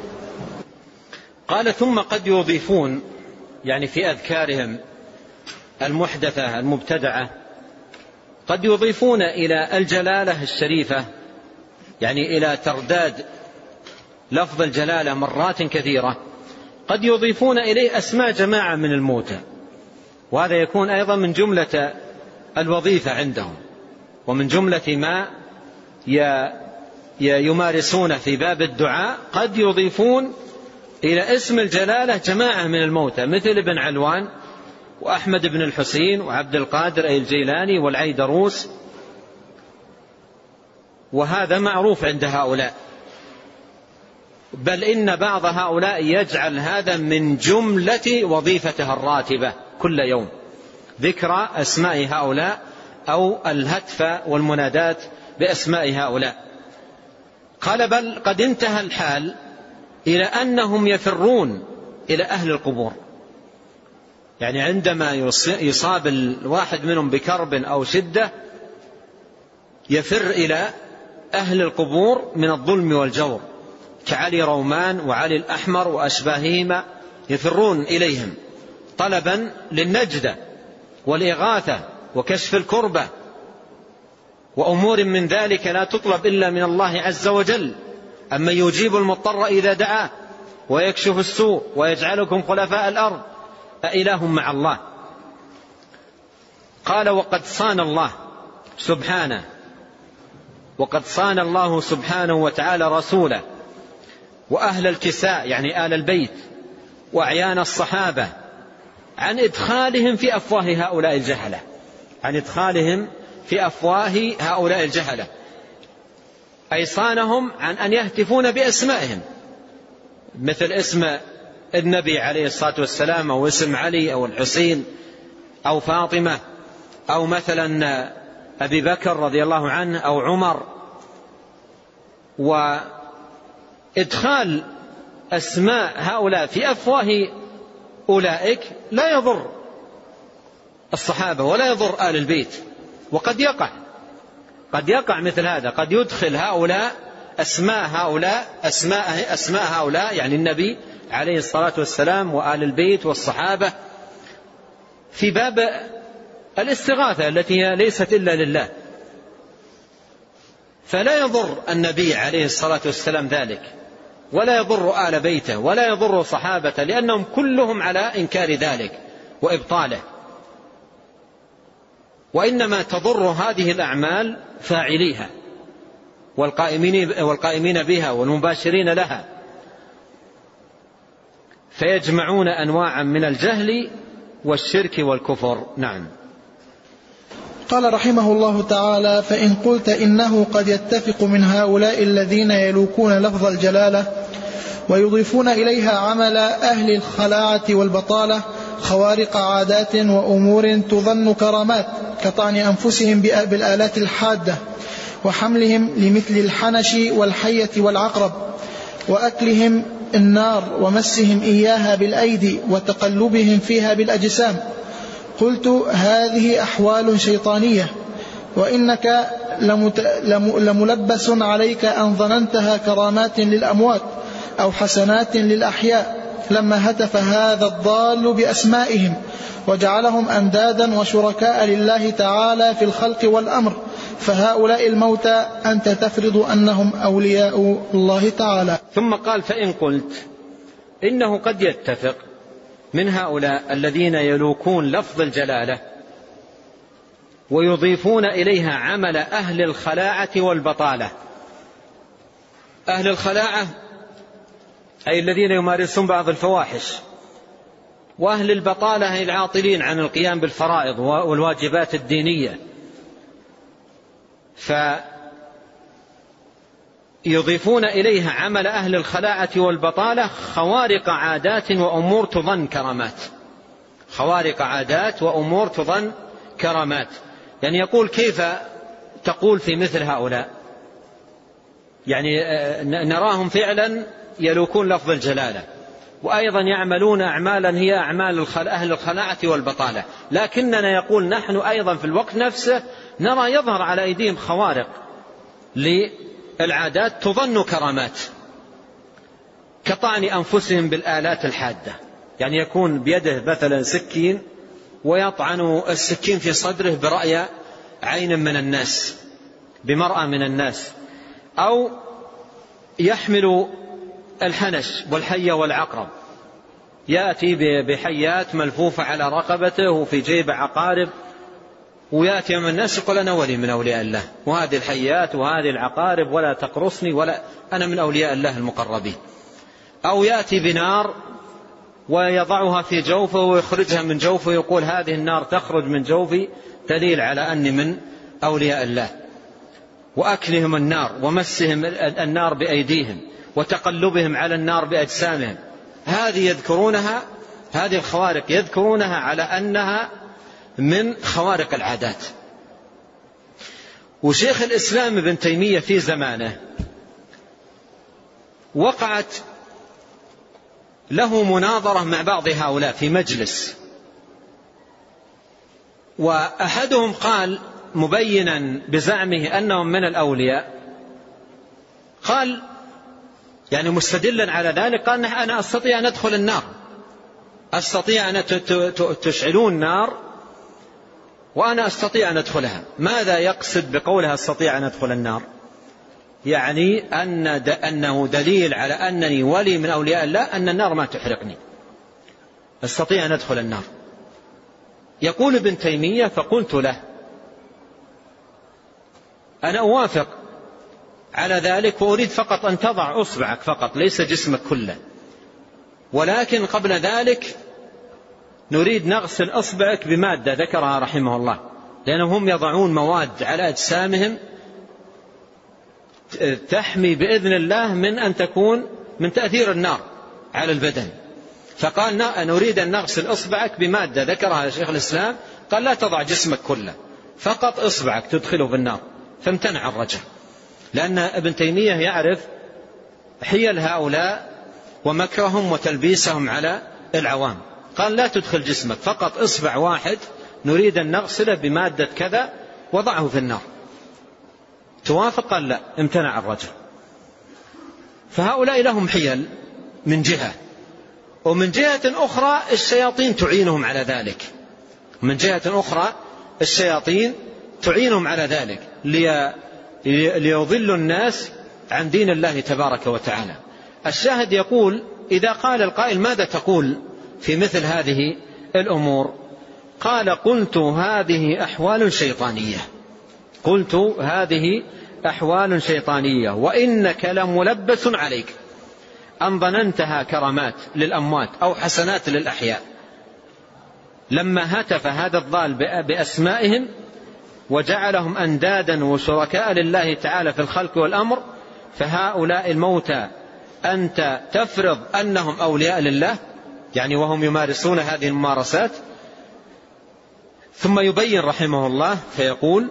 قال: ثم قد يضيفون، يعني في أذكارهم المحدثة المبتدعة، قد يضيفون إلى الجلالة الشريفة، يعني إلى ترداد لفظ الجلالة مرات كثيرة، قد يضيفون إليه أسماء جماعة من الموتى، وهذا يكون أيضا من جملة الوظيفة عندهم ومن جملة ما يمارسون في باب الدعاء. قد يضيفون إلى اسم الجلالة جماعة من الموتى مثل ابن علوان وأحمد بن الحسين وعبد القادر أي الجيلاني والعيدروس، وهذا معروف عند هؤلاء، بل إن بعض هؤلاء يجعل هذا من جملة وظيفته الراتبة كل يوم، ذكر أسماء هؤلاء أو الهتف والمنادات بأسماء هؤلاء. قال: بل قد انتهى الحال إلى أنهم يفرون إلى أهل القبور، يعني عندما يصاب الواحد منهم بكرب أو شدة يفر إلى أهل القبور من الظلم والجور كعلي رومان وعلي الأحمر وأشباههما، يفرون إليهم طلبا للنجدة والإغاثة وكشف الكربة وأمور من ذلك لا تطلب إلا من الله عز وجل، أما يجيب المضطر إذا دعاه ويكشف السوء ويجعلكم خلفاء الأرض أإله مع الله. قال: وقد صان الله سبحانه وقد صان الله سبحانه وتعالى رسوله وأهل الكساء، يعني آل البيت وأعيان الصحابة، عن إدخالهم في أفواه هؤلاء الجهلة عن إدخالهم في أفواه هؤلاء الجهلة أي صانهم عن أن يهتفون بأسمائهم، مثل اسم النبي عليه الصلاة والسلام أو اسم علي أو الحسين أو فاطمة أو مثلا أبي بكر رضي الله عنه أو عمر. وإدخال أسماء هؤلاء في أفواه أولئك لا يضر الصحابة ولا يضر آل البيت، وقد يقع قد يقع مثل هذا، قد يدخل هؤلاء أسماء هؤلاء أسماء, أسماء هؤلاء يعني النبي عليه الصلاة والسلام وآل البيت والصحابة في باب الاستغاثة التي هي ليست إلا لله، فلا يضر النبي عليه الصلاة والسلام ذلك، ولا يضر آل بيته ولا يضر صحابته، لأنهم كلهم على إنكار ذلك وإبطاله، وإنما تضر هذه الأعمال فاعليها والقائمين, والقائمين بها والمباشرين لها. فيجمعون أنواعا من الجهل والشرك والكفر. نعم. قال رحمه الله تعالى: فإن قلت إنه قد يتفق من هؤلاء الذين يلوكون لفظ الجلالة ويضيفون إليها عمل أهل الخلاعة والبطالة خوارق عادات وأمور تظن كرامات كطعن أنفسهم بالآلات الحادة وحملهم لمثل الحنش والحية والعقرب وأكلهم النار ومسهم إياها بالأيدي وتقلبهم فيها بالأجسام، قلت هذه أحوال شيطانية، وإنك لملبس عليك أن ظننتها كرامات للأموات أو حسنات للأحياء، لما هتف هذا الضال بأسمائهم وجعلهم أندادا وشركاء لله تعالى في الخلق والأمر، فهؤلاء الموتى أنت تفرض أنهم أولياء الله تعالى. ثم قال: فإن قلت إنه قد يتفق من هؤلاء الذين يلوكون لفظ الجلالة ويضيفون إليها عمل أهل الخلاعة والبطالة. أهل الخلاعة أي الذين يمارسون بعض الفواحش، وأهل البطالة أي العاطلين عن القيام بالفرائض والواجبات الدينية، فيضيفون إليها عمل أهل الخلاعة والبطالة خوارق عادات وأمور تظن كرامات. خوارق عادات وأمور تظن كرامات، يعني يقول: كيف تقول في مثل هؤلاء؟ يعني نراهم فعلا يلوكون لفظ الجلالة وأيضا يعملون أعمالا هي أعمال أهل الخلاعة والبطالة، لكننا يقول نحن أيضا في الوقت نفسه نرى يظهر على أيديهم خوارق للعادات تظن كرامات كطعن أنفسهم بالآلات الحادة، يعني يكون بيده مثلا سكين ويطعن السكين في صدره برأي عين من الناس، بمرأة من الناس، أو يحمل الحنش والحية والعقرب، يأتي بحيات ملفوفة على رقبته وفي جيب عقارب، ويأتي من الناس يقول: أنا ولي من أولياء الله، وهذه الحيات وهذه العقارب ولا تقرصني، ولا أنا من أولياء الله المقربين. أو يأتي بنار ويضعها في جوفه ويخرجها من جوفه ويقول: هذه النار تخرج من جوفي دليل على أني من أولياء الله. وأكلهم النار ومسهم النار بأيديهم وتقلبهم على النار بأجسامهم، هذه يذكرونها، هذه الخوارق يذكرونها على أنها من خوارق العادات. وشيخ الإسلام ابن تيمية في زمانه وقعت له مناظرة مع بعض هؤلاء في مجلس، وأحدهم قال مبينا بزعمه أنهم من الأولياء، قال يعني مستدلا على ذلك، قال: أنا أستطيع أن أدخل النار، أستطيع أن تشعلون نار وأنا أستطيع أن أدخلها. ماذا يقصد بقولها أستطيع أن أدخل النار؟ يعني أن أنه دليل على أنني ولي من أولياء الله، أن النار ما تحرقني، أستطيع أن أدخل النار. يقول ابن تيمية: فقلت له: أنا أوافق على ذلك، وأريد فقط أن تضع أصبعك فقط، ليس جسمك كله، ولكن قبل ذلك نريد نغسل أصبعك بمادة ذكرها رحمه الله، لأنهم يضعون مواد على أجسامهم تحمي بإذن الله من أن تكون من تأثير النار على البدن. فقال: نريد أن نغسل أصبعك بمادة ذكرها شيخ الإسلام، قال: لا تضع جسمك كله، فقط أصبعك تدخله في النار. فامتنع الرجل، لأن ابن تيمية يعرف حيل هؤلاء ومكرهم وتلبيسهم على العوام، قال: لا تدخل جسمك، فقط إصبع واحد نريد أن نغسله بمادة كذا وضعه في النار. توافق؟ قال: لا. امتنع الرجل. فهؤلاء لهم حيل من جهة، ومن جهة أخرى الشياطين تعينهم على ذلك، من جهة أخرى الشياطين تعينهم على ذلك ليضلوا الناس عن دين الله تبارك وتعالى. الشاهد يقول: إذا قال القائل: ماذا تقول في مثل هذه الأمور؟ قال: قلت هذه أحوال شيطانية، قلت هذه أحوال شيطانية، وإنك لملبس عليك أن ظننتها كرامات للأموات أو حسنات للأحياء، لما هتف هذا الضال بأسمائهم وجعلهم أندادا وشركاء لله تعالى في الخلق والأمر، فهؤلاء الموتى أنت تفرض أنهم أولياء لله، يعني وهم يمارسون هذه الممارسات. ثم يبين رحمه الله فيقول: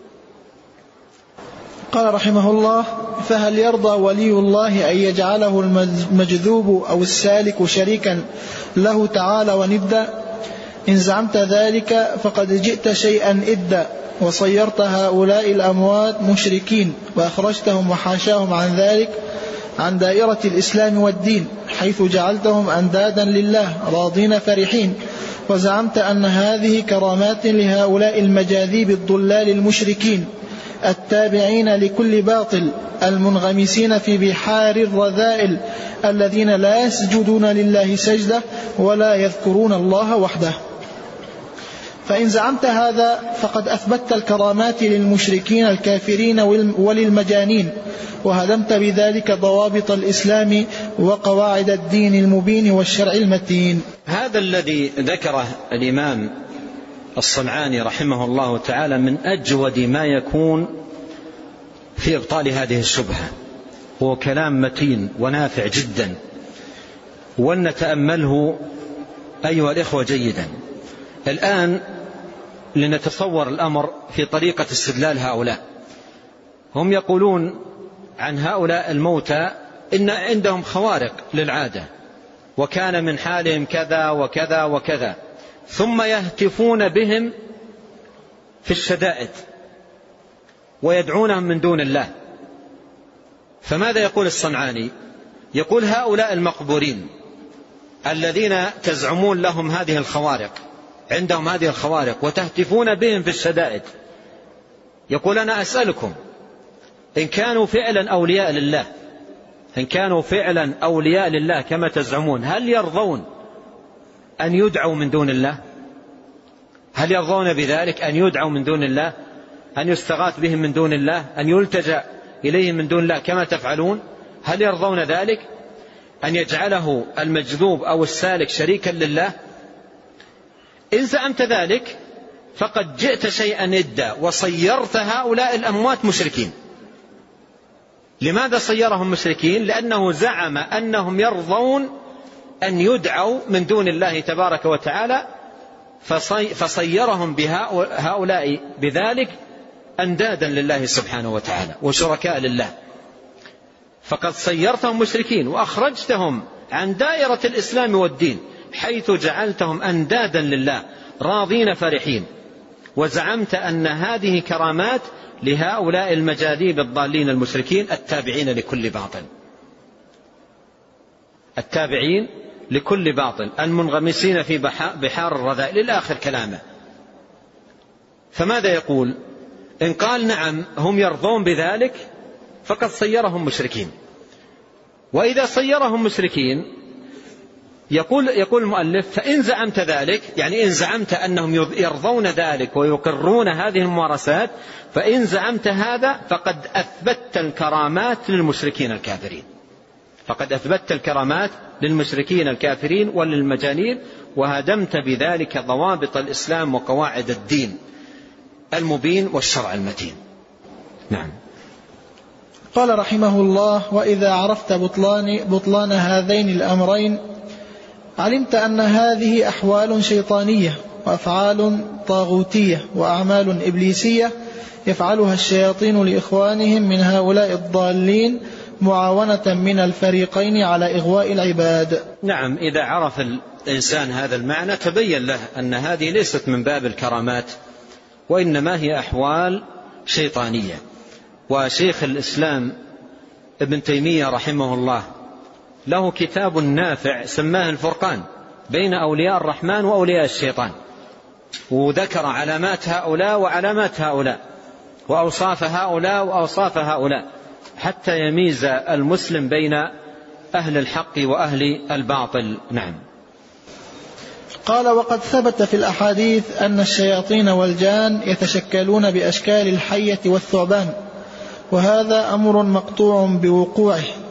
قال رحمه الله: فهل يرضى ولي الله أن يجعله المجذوب أو السالك شريكا له تعالى وندا؟ إن زعمت ذلك فقد جئت شيئا إدا، وصيرت هؤلاء الأموات مشركين، وأخرجتهم وحاشاهم عن ذلك عن دائرة الإسلام والدين، حيث جعلتهم أندادا لله راضين فرحين، وزعمت أن هذه كرامات لهؤلاء المجاذيب الضلال المشركين التابعين لكل باطل المنغمسين في بحار الرذائل الذين لا يسجدون لله سجدة ولا يذكرون الله وحده. فإن زعمت هذا فقد أثبتت الكرامات للمشركين الكافرين وللمجانين، وهدمت بذلك ضوابط الإسلام وقواعد الدين المبين والشرع المتين. هذا الذي ذكره الإمام الصنعاني رحمه الله تعالى من أجود ما يكون في إبطال هذه الشبهة، هو كلام متين ونافع جدا، ولنتأمله أيها الإخوة جيدا. الآن لنتصور الأمر في طريقة استدلال هؤلاء. هم يقولون عن هؤلاء الموتى إن عندهم خوارق للعادة، وكان من حالهم كذا وكذا وكذا، ثم يهتفون بهم في الشدائد ويدعونهم من دون الله. فماذا يقول الصنعاني؟ يقول: هؤلاء المقبورين الذين تزعمون لهم هذه الخوارق، عندهم هذه الخوارق وتهتفون بهم في الشدائد، يقول: أنا أسألكم إن كانوا فعلا أولياء لله، إن كانوا فعلا أولياء لله كما تزعمون، هل يرضون أن يدعوا من دون الله؟ هل يرضون بذلك أن يدعوا من دون الله، أن يستغاث بهم من دون الله، أن يلتجأ إليهم من دون الله كما تفعلون؟ هل يرضون ذلك؟ أن يجعله المجذوب أو السالك شريكا لله؟ إن زعمت ذلك فقد جئت شيئا إدا، وصيرت هؤلاء الأموات مشركين. لماذا صيرهم مشركين؟ لأنه زعم أنهم يرضون أن يدعوا من دون الله تبارك وتعالى، فصيرهم بهؤلاء بذلك أندادا لله سبحانه وتعالى وشركاء لله. فقد صيرتهم مشركين وأخرجتهم عن دائرة الإسلام والدين، حيث جعلتهم أندادا لله راضين فرحين، وزعمت أن هذه كرامات لهؤلاء المجاذيب الضالين المشركين التابعين لكل باطل، التابعين لكل باطل المنغمسين في بحار الرذائل إلى آخر كلامه. فماذا يقول؟ إن قال نعم هم يرضون بذلك فقد صيرهم مشركين. وإذا صيرهم مشركين يقول, يقول المؤلف: فإن زعمت ذلك، يعني إن زعمت أنهم يرضون ذلك ويقرون هذه الممارسات، فإن زعمت هذا فقد أثبتت الكرامات للمشركين الكافرين، فقد أثبتت الكرامات للمشركين الكافرين وللمجانين، وهدمت بذلك ضوابط الإسلام وقواعد الدين المبين والشرع المتين. نعم. قال رحمه الله: وإذا عرفت بطلان, بطلان هذين الأمرين علمت أن هذه أحوال شيطانية وأفعال طاغوتية وأعمال إبليسية يفعلها الشياطين لإخوانهم من هؤلاء الضالين معاونة من الفريقين على إغواء العباد. نعم، إذا عرف الإنسان هذا المعنى تبين له أن هذه ليست من باب الكرامات، وإنما هي أحوال شيطانية. وشيخ الإسلام ابن تيمية رحمه الله له كتاب نافع سماه الفرقان بين أولياء الرحمن وأولياء الشيطان، وذكر علامات هؤلاء وعلامات هؤلاء، وأوصاف هؤلاء وأوصاف هؤلاء، حتى يميز المسلم بين أهل الحق وأهل الباطل. نعم. قال: وقد ثبت في الأحاديث أن الشياطين والجان يتشكلون بأشكال الحية والثعبان، وهذا أمر مقطوع بوقوعه،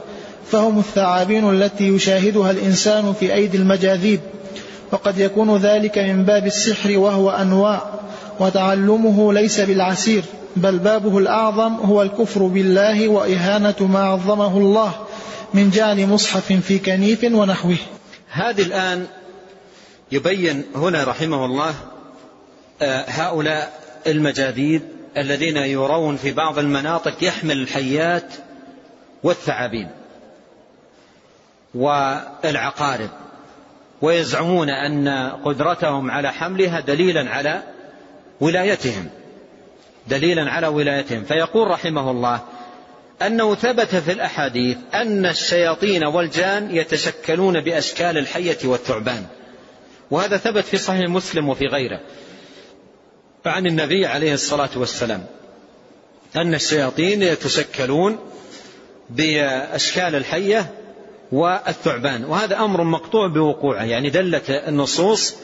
فهم الثعابين التي يشاهدها الإنسان في أيدي المجاذيب، وقد يكون ذلك من باب السحر وهو أنواع، وتعلمه ليس بالعسير، بل بابه الأعظم هو الكفر بالله وإهانة ما عظمه الله من جعل مصحف في كنيف ونحوه. هذه الآن يبين هنا رحمه الله هؤلاء المجاذيب الذين يرون في بعض المناطق يحمل الحيات والثعابين والعقارب، ويزعمون أن قدرتهم على حملها دليلا على ولايتهم دليلا على ولايتهم فيقول رحمه الله أنه ثبت في الأحاديث أن الشياطين والجان يتشكلون بأشكال الحية والثعبان، وهذا ثبت في صحيح مسلم وفي غيره عن النبي عليه الصلاة والسلام أن الشياطين يتشكلون بأشكال الحية والثعبان، وهذا أمر مقطوع بوقوعه، يعني دلت النصوص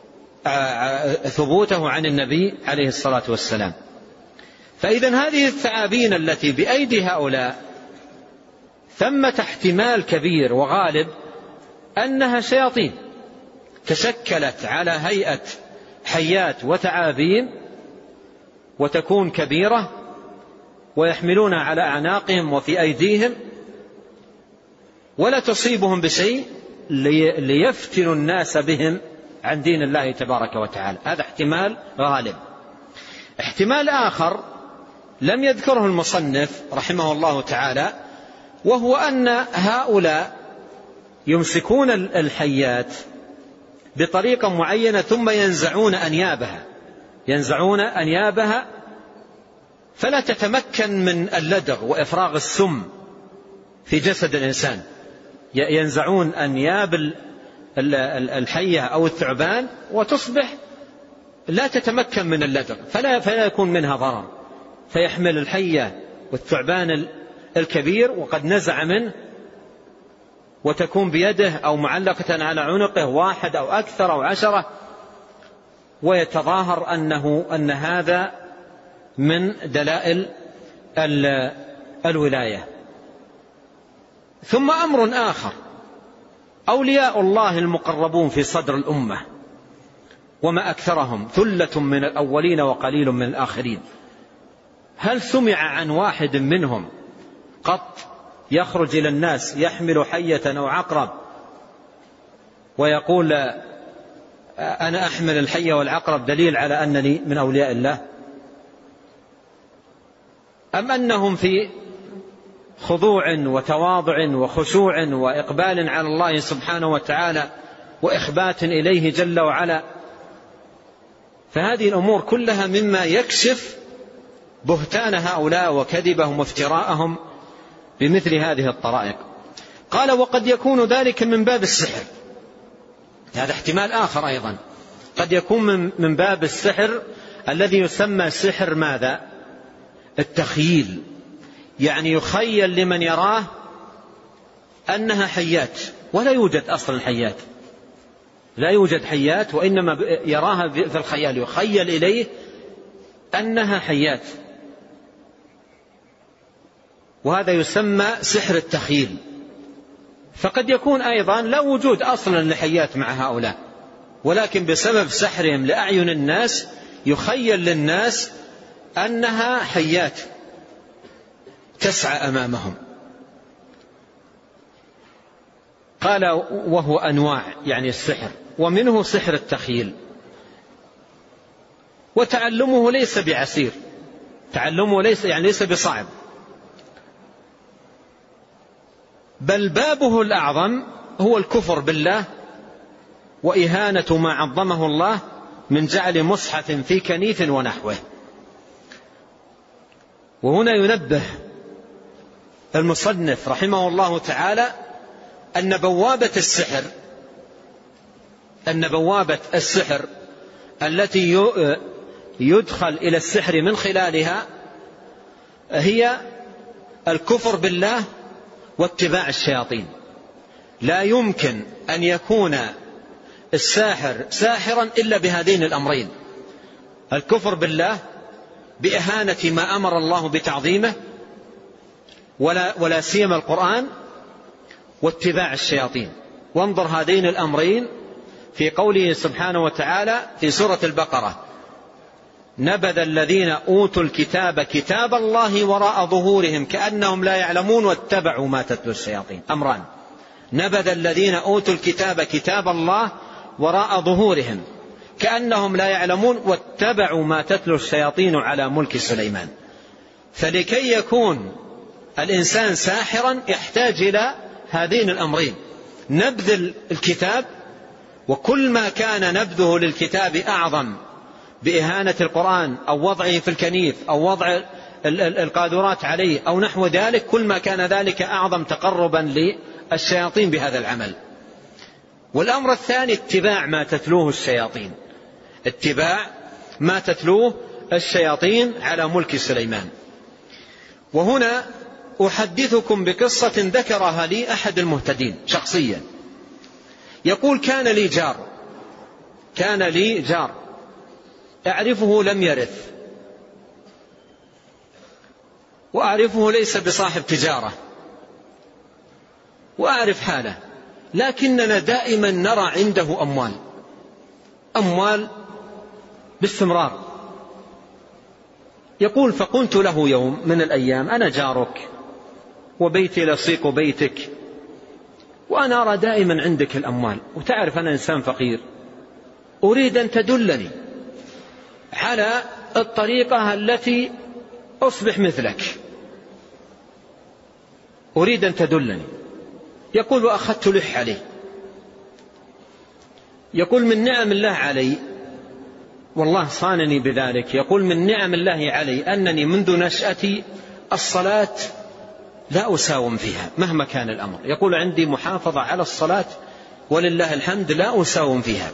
ثبوته عن النبي عليه الصلاة والسلام. فإذا هذه الثعابين التي بأيدي هؤلاء ثمة احتمال كبير وغالب أنها شياطين تشكلت على هيئة حيات وثعابين، وتكون كبيرة ويحملونها على أعناقهم وفي أيديهم، ولا تصيبهم بشيء ليفتنوا الناس بهم عن دين الله تبارك وتعالى. هذا احتمال غالب. احتمال آخر لم يذكره المصنف رحمه الله تعالى، وهو أن هؤلاء يمسكون الحيات بطريقة معينة ثم ينزعون أنيابها ينزعون أنيابها فلا تتمكن من اللدغ وإفراغ السم في جسد الإنسان. ينزعون أنياب الحية أو الثعبان وتصبح لا تتمكن من اللدغ، فلا, فلا يكون منها ضرر، فيحمل الحية والثعبان الكبير وقد نزع منه، وتكون بيده أو معلقة على عنقه واحد أو أكثر أو عشرة، ويتظاهر أنه أن هذا من دلائل الولاية. ثم أمر آخر، أولياء الله المقربون في صدر الأمة وما أكثرهم ثلة من الأولين وقليل من الآخرين، هل سمع عن واحد منهم قط يخرج إلى الناس يحمل حية أو عقرب ويقول أنا أحمل الحية والعقرب دليل على أنني من أولياء الله؟ أم أنهم في خضوع وتواضع وخشوع وإقبال على الله سبحانه وتعالى وإخبات إليه جل وعلا؟ فهذه الأمور كلها مما يكشف بهتان هؤلاء وكذبهم وافتراءهم بمثل هذه الطرائق. قال وقد يكون ذلك من باب السحر، هذا احتمال آخر أيضا، قد يكون من باب السحر الذي يسمى سحر ماذا؟ التخييل، يعني يخيل لمن يراه أنها حيات ولا يوجد أصلا حيات، لا يوجد حيات، وإنما يراها في الخيال، يخيل إليه أنها حيات، وهذا يسمى سحر التخييل. فقد يكون أيضا لا وجود أصلا لحيات مع هؤلاء، ولكن بسبب سحرهم لأعين الناس يخيل للناس أنها حيات تسعى أمامهم. قال وهو أنواع، يعني السحر، ومنه سحر التخييل، وتعلمه ليس بعسير، تعلمه ليس يعني ليس بصعب، بل بابه الأعظم هو الكفر بالله وإهانة ما عظمه الله من جعل مصحف في كنيف ونحوه. وهنا ينبه المصنف رحمه الله تعالى أن بوابة السحر أن بوابة السحر التي يدخل إلى السحر من خلالها هي الكفر بالله واتباع الشياطين. لا يمكن أن يكون الساحر ساحرا إلا بهذين الأمرين: الكفر بالله بإهانة ما أمر الله بتعظيمه ولا, ولا سيما القرآن، واتباع الشياطين. وانظر هذين الأمرين في قوله سبحانه وتعالى في سورة البقرة: نبذ الذين أوتوا الكتاب كتاب الله وراء ظهورهم كأنهم لا يعلمون واتبعوا ما تتلو الشياطين. أمران: نبذ الذين أوتوا الكتاب كتاب الله وراء ظهورهم كأنهم لا يعلمون واتبعوا ما تتلو الشياطين على ملك سليمان. فلكي يكون الإنسان ساحرا يحتاج إلى هذين الأمرين: نبذ الكتاب، وكل ما كان نبذه للكتاب أعظم بإهانة القرآن أو وضعه في الكنيف أو وضع القاذورات عليه أو نحو ذلك، كل ما كان ذلك أعظم تقربا للشياطين بهذا العمل. والأمر الثاني: اتباع ما تتلوه الشياطين، اتباع ما تتلوه الشياطين على ملك سليمان. وهنا أحدثكم بقصة ذكرها لي أحد المهتدين شخصيا. يقول: كان لي جار كان لي جار أعرفه لم يرث، وأعرفه ليس بصاحب تجارة، وأعرف حاله، لكننا دائما نرى عنده أموال أموال باستمرار. يقول: فقلت له يوم من الأيام: أنا جارك وبيتي لصيق بيتك، وأنا أرى دائما عندك الأموال، وتعرف أنا إنسان فقير، أريد أن تدلني على الطريقة التي أصبح مثلك، أريد أن تدلني. يقول: وأخذت لح عليه. يقول: من نعم الله علي، والله صانني بذلك، يقول: من نعم الله علي أنني منذ نشأتي الصلاة لا أساوم فيها مهما كان الأمر. يقول: عندي محافظة على الصلاة ولله الحمد لا أساوم فيها.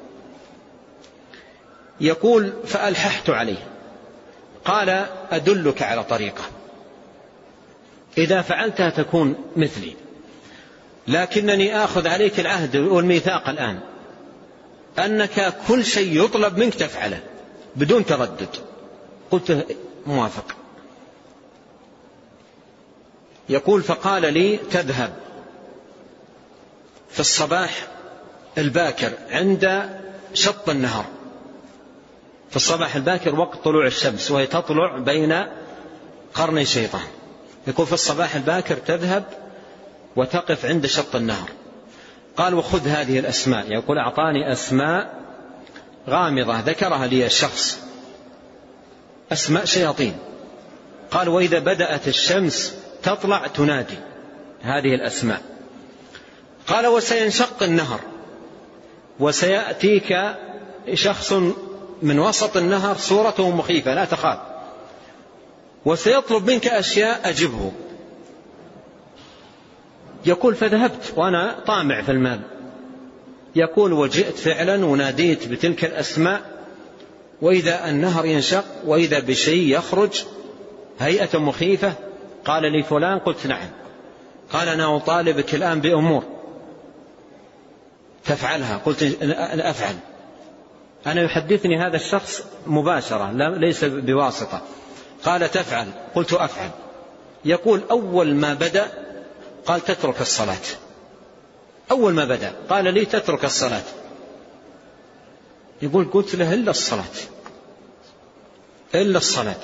يقول: فألححت عليه، قال: أدلك على طريقة إذا فعلتها تكون مثلي، لكنني آخذ عليك العهد والميثاق الآن أنك كل شيء يطلب منك تفعله بدون تردد. قلت: موافق. يقول: فقال لي: تذهب في الصباح الباكر عند شط النهر، في الصباح الباكر وقت طلوع الشمس وهي تطلع بين قرني شيطان. يقول: في الصباح الباكر تذهب وتقف عند شط النهر. قال: وخذ هذه الأسماء. يقول: أعطاني أسماء غامضة ذكرها لي الشخص، أسماء شياطين. قال: وإذا بدأت الشمس تطلع تنادي هذه الأسماء. قال: وسينشق النهر وسيأتيك شخص من وسط النهر صورته مخيفة لا تخاف، وسيطلب منك أشياء أجبه. يقول: فذهبت وأنا طامع في المال. يقول: وجئت فعلا وناديت بتلك الأسماء، وإذا النهر ينشق وإذا بشيء يخرج هيئة مخيفة. قال لي: فلان؟ قلت: نعم. قال: أنا أطالبك الآن بأمور تفعلها. قلت: أنا أفعل. أنا يحدثني هذا الشخص مباشرة ليس بواسطة. قال: تفعل. قلت: أفعل. يقول: أول ما بدأ قال: تترك الصلاة. أول ما بدأ قال لي: تترك الصلاة. يقول: قلت له: إلا الصلاة إلا الصلاة.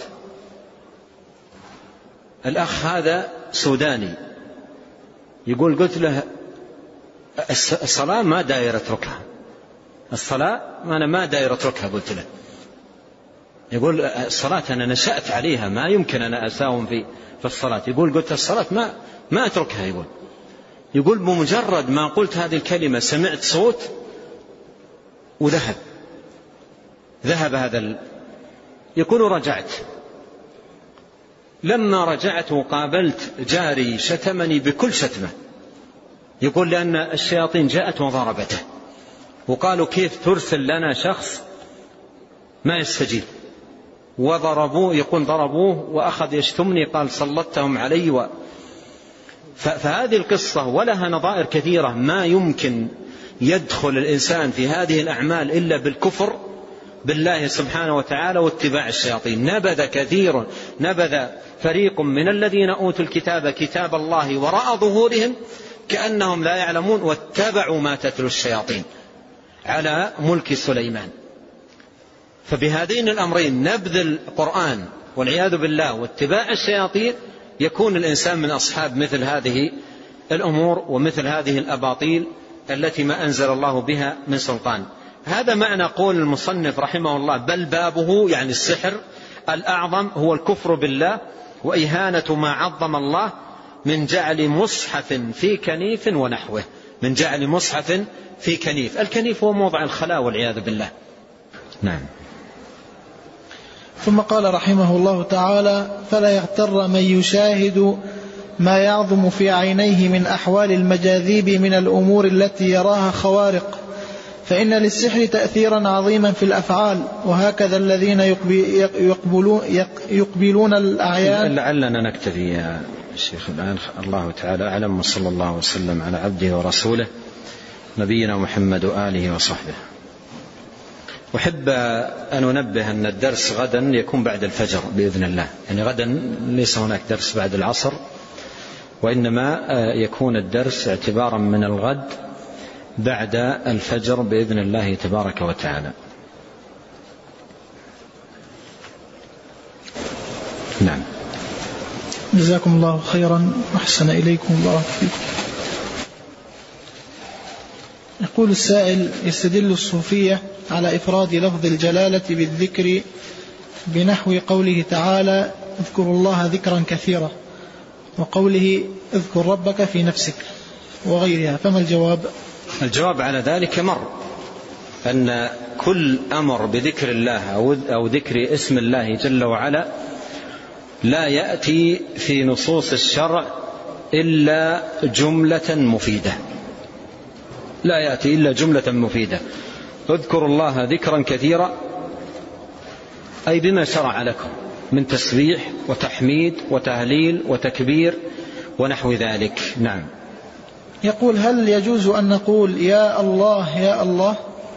الأخ هذا سوداني. يقول: قلت له: الصلاة ما داير اتركها، الصلاة أنا ما داير اتركها. قلت له. يقول: الصلاة أنا نشأت عليها، ما يمكن أنا أساوم في في الصلاة. يقول: قلت الصلاة ما ما أتركها. يقول يقول بمجرد ما قلت هذه الكلمة سمعت صوت وذهب ذهب هذا ال... يقول: رجعت. لما رجعت وقابلت جاري شتمني بكل شتمة. يقول: لأن الشياطين جاءت وضربته، وقالوا: كيف ترسل لنا شخص ما يستجيب؟ وضربوه. يقول: ضربوه وأخذ يشتمني، قال: سلطتهم علي و... فهذه القصة ولها نظائر كثيرة. ما يمكن يدخل الإنسان في هذه الأعمال إلا بالكفر بالله سبحانه وتعالى واتباع الشياطين. نبذ كثير نبذ فريق من الذين أوتوا الكتاب كتاب الله وراء ظهورهم كأنهم لا يعلمون واتبعوا ما تتلو الشياطين على ملك سليمان. فبهذين الأمرين نبذ القرآن والعياذ بالله واتباع الشياطين يكون الإنسان من أصحاب مثل هذه الأمور ومثل هذه الأباطيل التي ما أنزل الله بها من سلطان. هذا معنى قول المصنف رحمه الله بل بابه يعني السحر الأعظم هو الكفر بالله وإهانة ما عظم الله من جعل مصحف في كنيف ونحوه. من جعل مصحف في كنيف، الكنيف هو موضع الخلاء والعياذ بالله. نعم. ثم قال رحمه الله تعالى فلا يغتر من يشاهد ما يعظم في عينيه من أحوال المجاذيب من الأمور التي يراها خوارق، فإن للسحر تأثيرا عظيما في الأفعال، وهكذا الذين يقبلون, يقبلون الأعيان. لعلنا نكتفي يا شيخ الآن، الله تعالى أعلم، وصلى الله وسلم على عبده ورسوله نبينا محمد وآله وصحبه. أحب أن أنبه أن الدرس غدا يكون بعد الفجر بإذن الله، يعني غدا ليس هناك درس بعد العصر، وإنما يكون الدرس اعتبارا من الغد بعد الفجر بإذن الله تبارك وتعالى. نعم. جزاكم الله خيرا وأحسن إليكم وبارك فيكم. يقول السائل يستدل الصوفية على إفراد لفظ الجلالة بالذكر بنحو قوله تعالى اذكروا الله ذكرا كثيرا، وقوله اذكر ربك في نفسك وغيرها، فما الجواب؟ الجواب على ذلك مر أن كل أمر بذكر الله أو ذكر اسم الله جل وعلا لا يأتي في نصوص الشرع إلا جملة مفيدة، لا يأتي إلا جملة مفيدة. اذكروا الله ذكرا كثيرا أي بما شرع لكم من تسبيح وتحميد وتهليل وتكبير ونحو ذلك. نعم. يقول هل يجوز أن نقول يا الله يا الله؟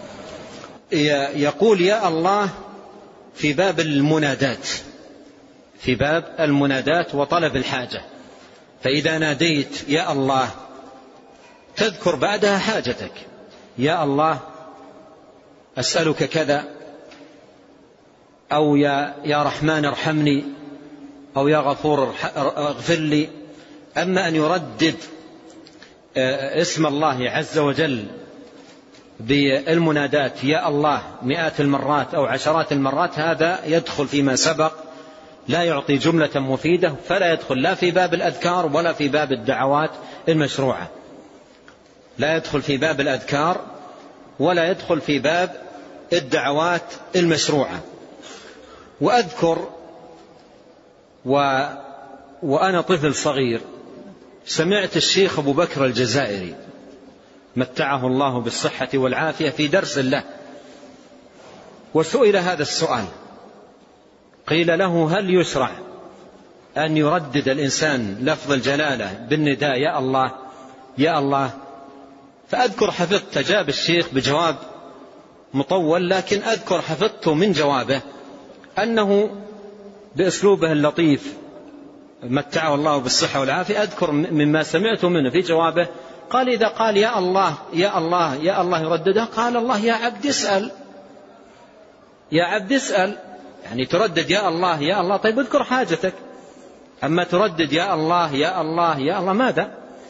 يقول يا الله في باب المنادات، في باب المنادات وطلب الحاجة، فإذا ناديت يا الله تذكر بعدها حاجتك، يا الله أسألك كذا، أو يا, يا رحمن ارحمني، أو يا غفور اغفر لي. أما أن يردد اسم الله عز وجل بالمنادات يا الله مئات المرات أو عشرات المرات، هذا يدخل فيما سبق، لا يعطي جملة مفيدة، فلا يدخل لا في باب الأذكار ولا في باب الدعوات المشروعة، لا يدخل في باب الأذكار ولا يدخل في باب الدعوات المشروعة. وأذكر و... وأنا طفل صغير سمعت الشيخ أبو بكر الجزائري متعه الله بالصحة والعافية في درس له، وسئل هذا السؤال، قيل له هل يشرع أن يردد الإنسان لفظ الجلالة بالنداء يا الله يا الله؟ فأذكر حفظت، جاب الشيخ بجواب مطول، لكن أذكر حفظته من جوابه أنه بأسلوبه اللطيف متعه الله بالصحة والعافية، أذكر مما سمعته منه في جوابه قال إذا قال يا الله يا الله يا الله يرددها، قال الله يا عبد اسأل، يا عبد اسأل، يعني تردد يا الله يا الله، طيب اذكر حاجتك، أما تردد يا الله يا الله يا الله ماذا؟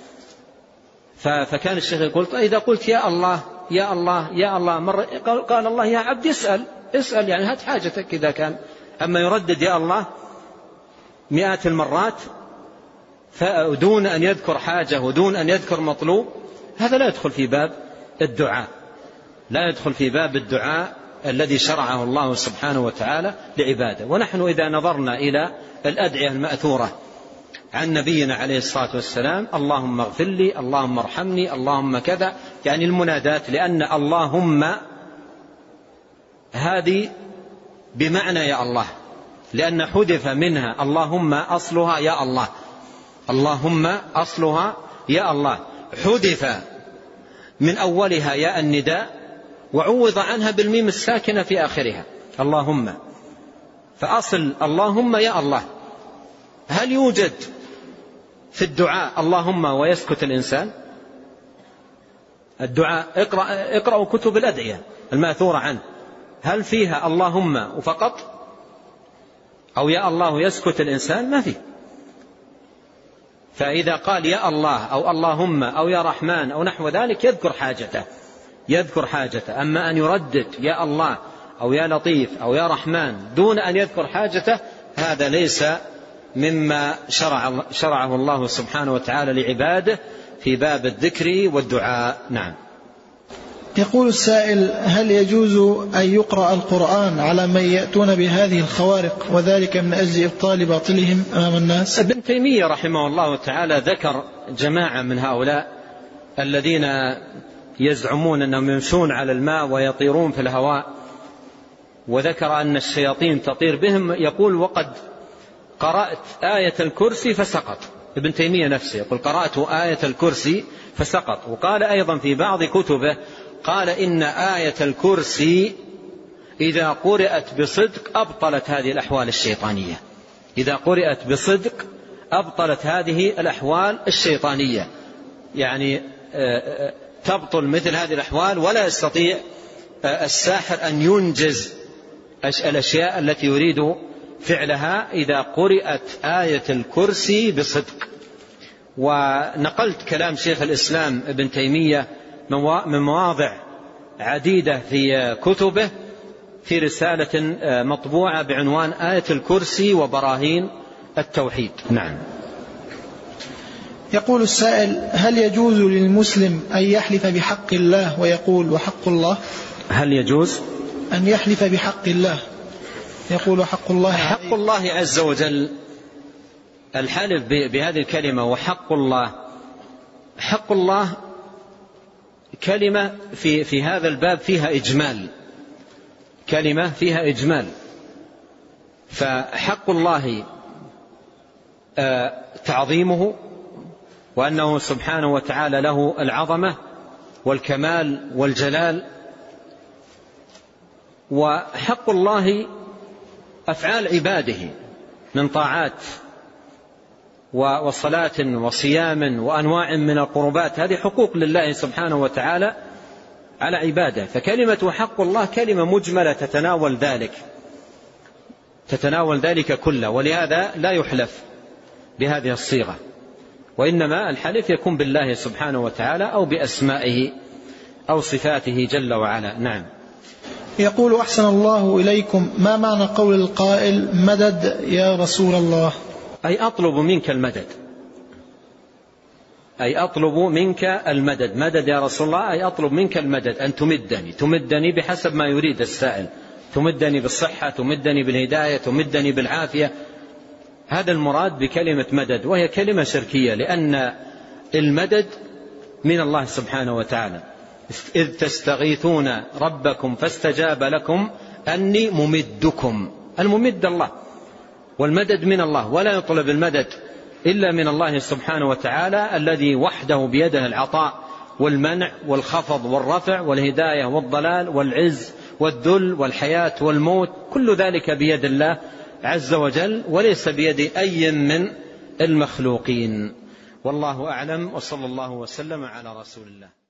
فكان الشيخ يقول إذا قلت يا الله يا الله يا الله مرة، قال الله يا عبد اسأل اسأل، يعني هات حاجتك إذا كان. أما يردد يا الله مئات المرات دون أن يذكر حاجة ودون أن يذكر مطلوب، هذا لا يدخل في باب الدعاء، لا يدخل في باب الدعاء الذي شرعه الله سبحانه وتعالى لعباده. ونحن إذا نظرنا إلى الأدعية المأثورة عن نبينا عليه الصلاة والسلام، اللهم اغفر لي، اللهم ارحمني، اللهم كذا، يعني المنادات، لأن اللهم هذه بمعنى يا الله، لأن حذف منها اللهم أصلها يا الله، اللهم أصلها يا الله، حذف من أولها يا النداء وعوض عنها بالميم الساكنة في آخرها اللهم، فأصل اللهم يا الله. هل يوجد في الدعاء اللهم ويسكت الإنسان؟ الدعاء اقرأ اقرأوا كتب الأدعية الماثورة عنه، هل فيها اللهم فقط أو يا الله يسكت الإنسان؟ ما فيه. فإذا قال يا الله أو اللهم أو يا رحمن أو نحو ذلك يذكر حاجته يذكر حاجته أما أن يردد يا الله أو يا لطيف أو يا رحمن دون أن يذكر حاجته هذا ليس مما شرع شرعه الله سبحانه وتعالى لعباده في باب الذكر والدعاء. نعم. يقول السائل: هل يجوز أن يقرأ القرآن على من يأتون بهذه الخوارق وذلك من أجل إبطال باطلهم أمام الناس؟ ابن تيمية رحمه الله تعالى ذكر جماعة من هؤلاء الذين يزعمون أنهم يمشون على الماء ويطيرون في الهواء، وذكر أن الشياطين تطير بهم، يقول: وقد قرأت آية الكرسي فسقط. ابن تيمية نفسه يقول: قرأت آية الكرسي فسقط. وقال أيضا في بعض كتبه قال: إن آية الكرسي إذا قرأت بصدق أبطلت هذه الأحوال الشيطانية، إذا قرأت بصدق أبطلت هذه الأحوال الشيطانية، يعني تبطل مثل هذه الأحوال ولا يستطيع الساحر أن ينجز الأشياء التي يريد فعلها إذا قرأت آية الكرسي بصدق. ونقلت كلام شيخ الإسلام ابن تيمية من مواضع عديدة في كتبه في رسالة مطبوعة بعنوان آية الكرسي وبراهين التوحيد. نعم. يقول السائل: هل يجوز للمسلم أن يحلف بحق الله ويقول وحق الله؟ هل يجوز أن يحلف بحق الله يقول حق الله؟ حق الله عز وجل، الحلف بهذه الكلمة وحق الله، حق الله كلمة في, في هذا الباب فيها إجمال، كلمة فيها إجمال. فحق الله تعظيمه وأنه سبحانه وتعالى له العظمة والكمال والجلال، وحق الله أفعال عباده من طاعات وصلاة وصيام وأنواع من القربات، هذه حقوق لله سبحانه وتعالى على عباده. فكلمة حق الله كلمة مجملة تتناول ذلك تتناول ذلك كله، ولهذا لا يحلف بهذه الصيغة، وإنما الحلف يكون بالله سبحانه وتعالى أو بأسمائه أو صفاته جل وعلا. نعم. يقول: أحسن الله إليكم، ما معنى قول القائل مدد يا رسول الله؟ أي أطلب منك المدد، أي أطلب منك المدد. مدد يا رسول الله أي أطلب منك المدد، أن تمدني تمدني بحسب ما يريد السائل، تمدني بالصحة، تمدني بالهداية، تمدني بالعافية. هذا المراد بكلمة مدد، وهي كلمة شركية، لأن المدد من الله سبحانه وتعالى: إذ تستغيثون ربكم فاستجاب لكم أني ممدكم. الممد الله، والمدد من الله، ولا يطلب المدد إلا من الله سبحانه وتعالى الذي وحده بيده العطاء والمنع والخفض والرفع والهداية والضلال والعز والذل والحياة والموت، كل ذلك بيد الله عز وجل وليس بيد أي من المخلوقين. والله أعلم، وصلى الله وسلم على رسول الله.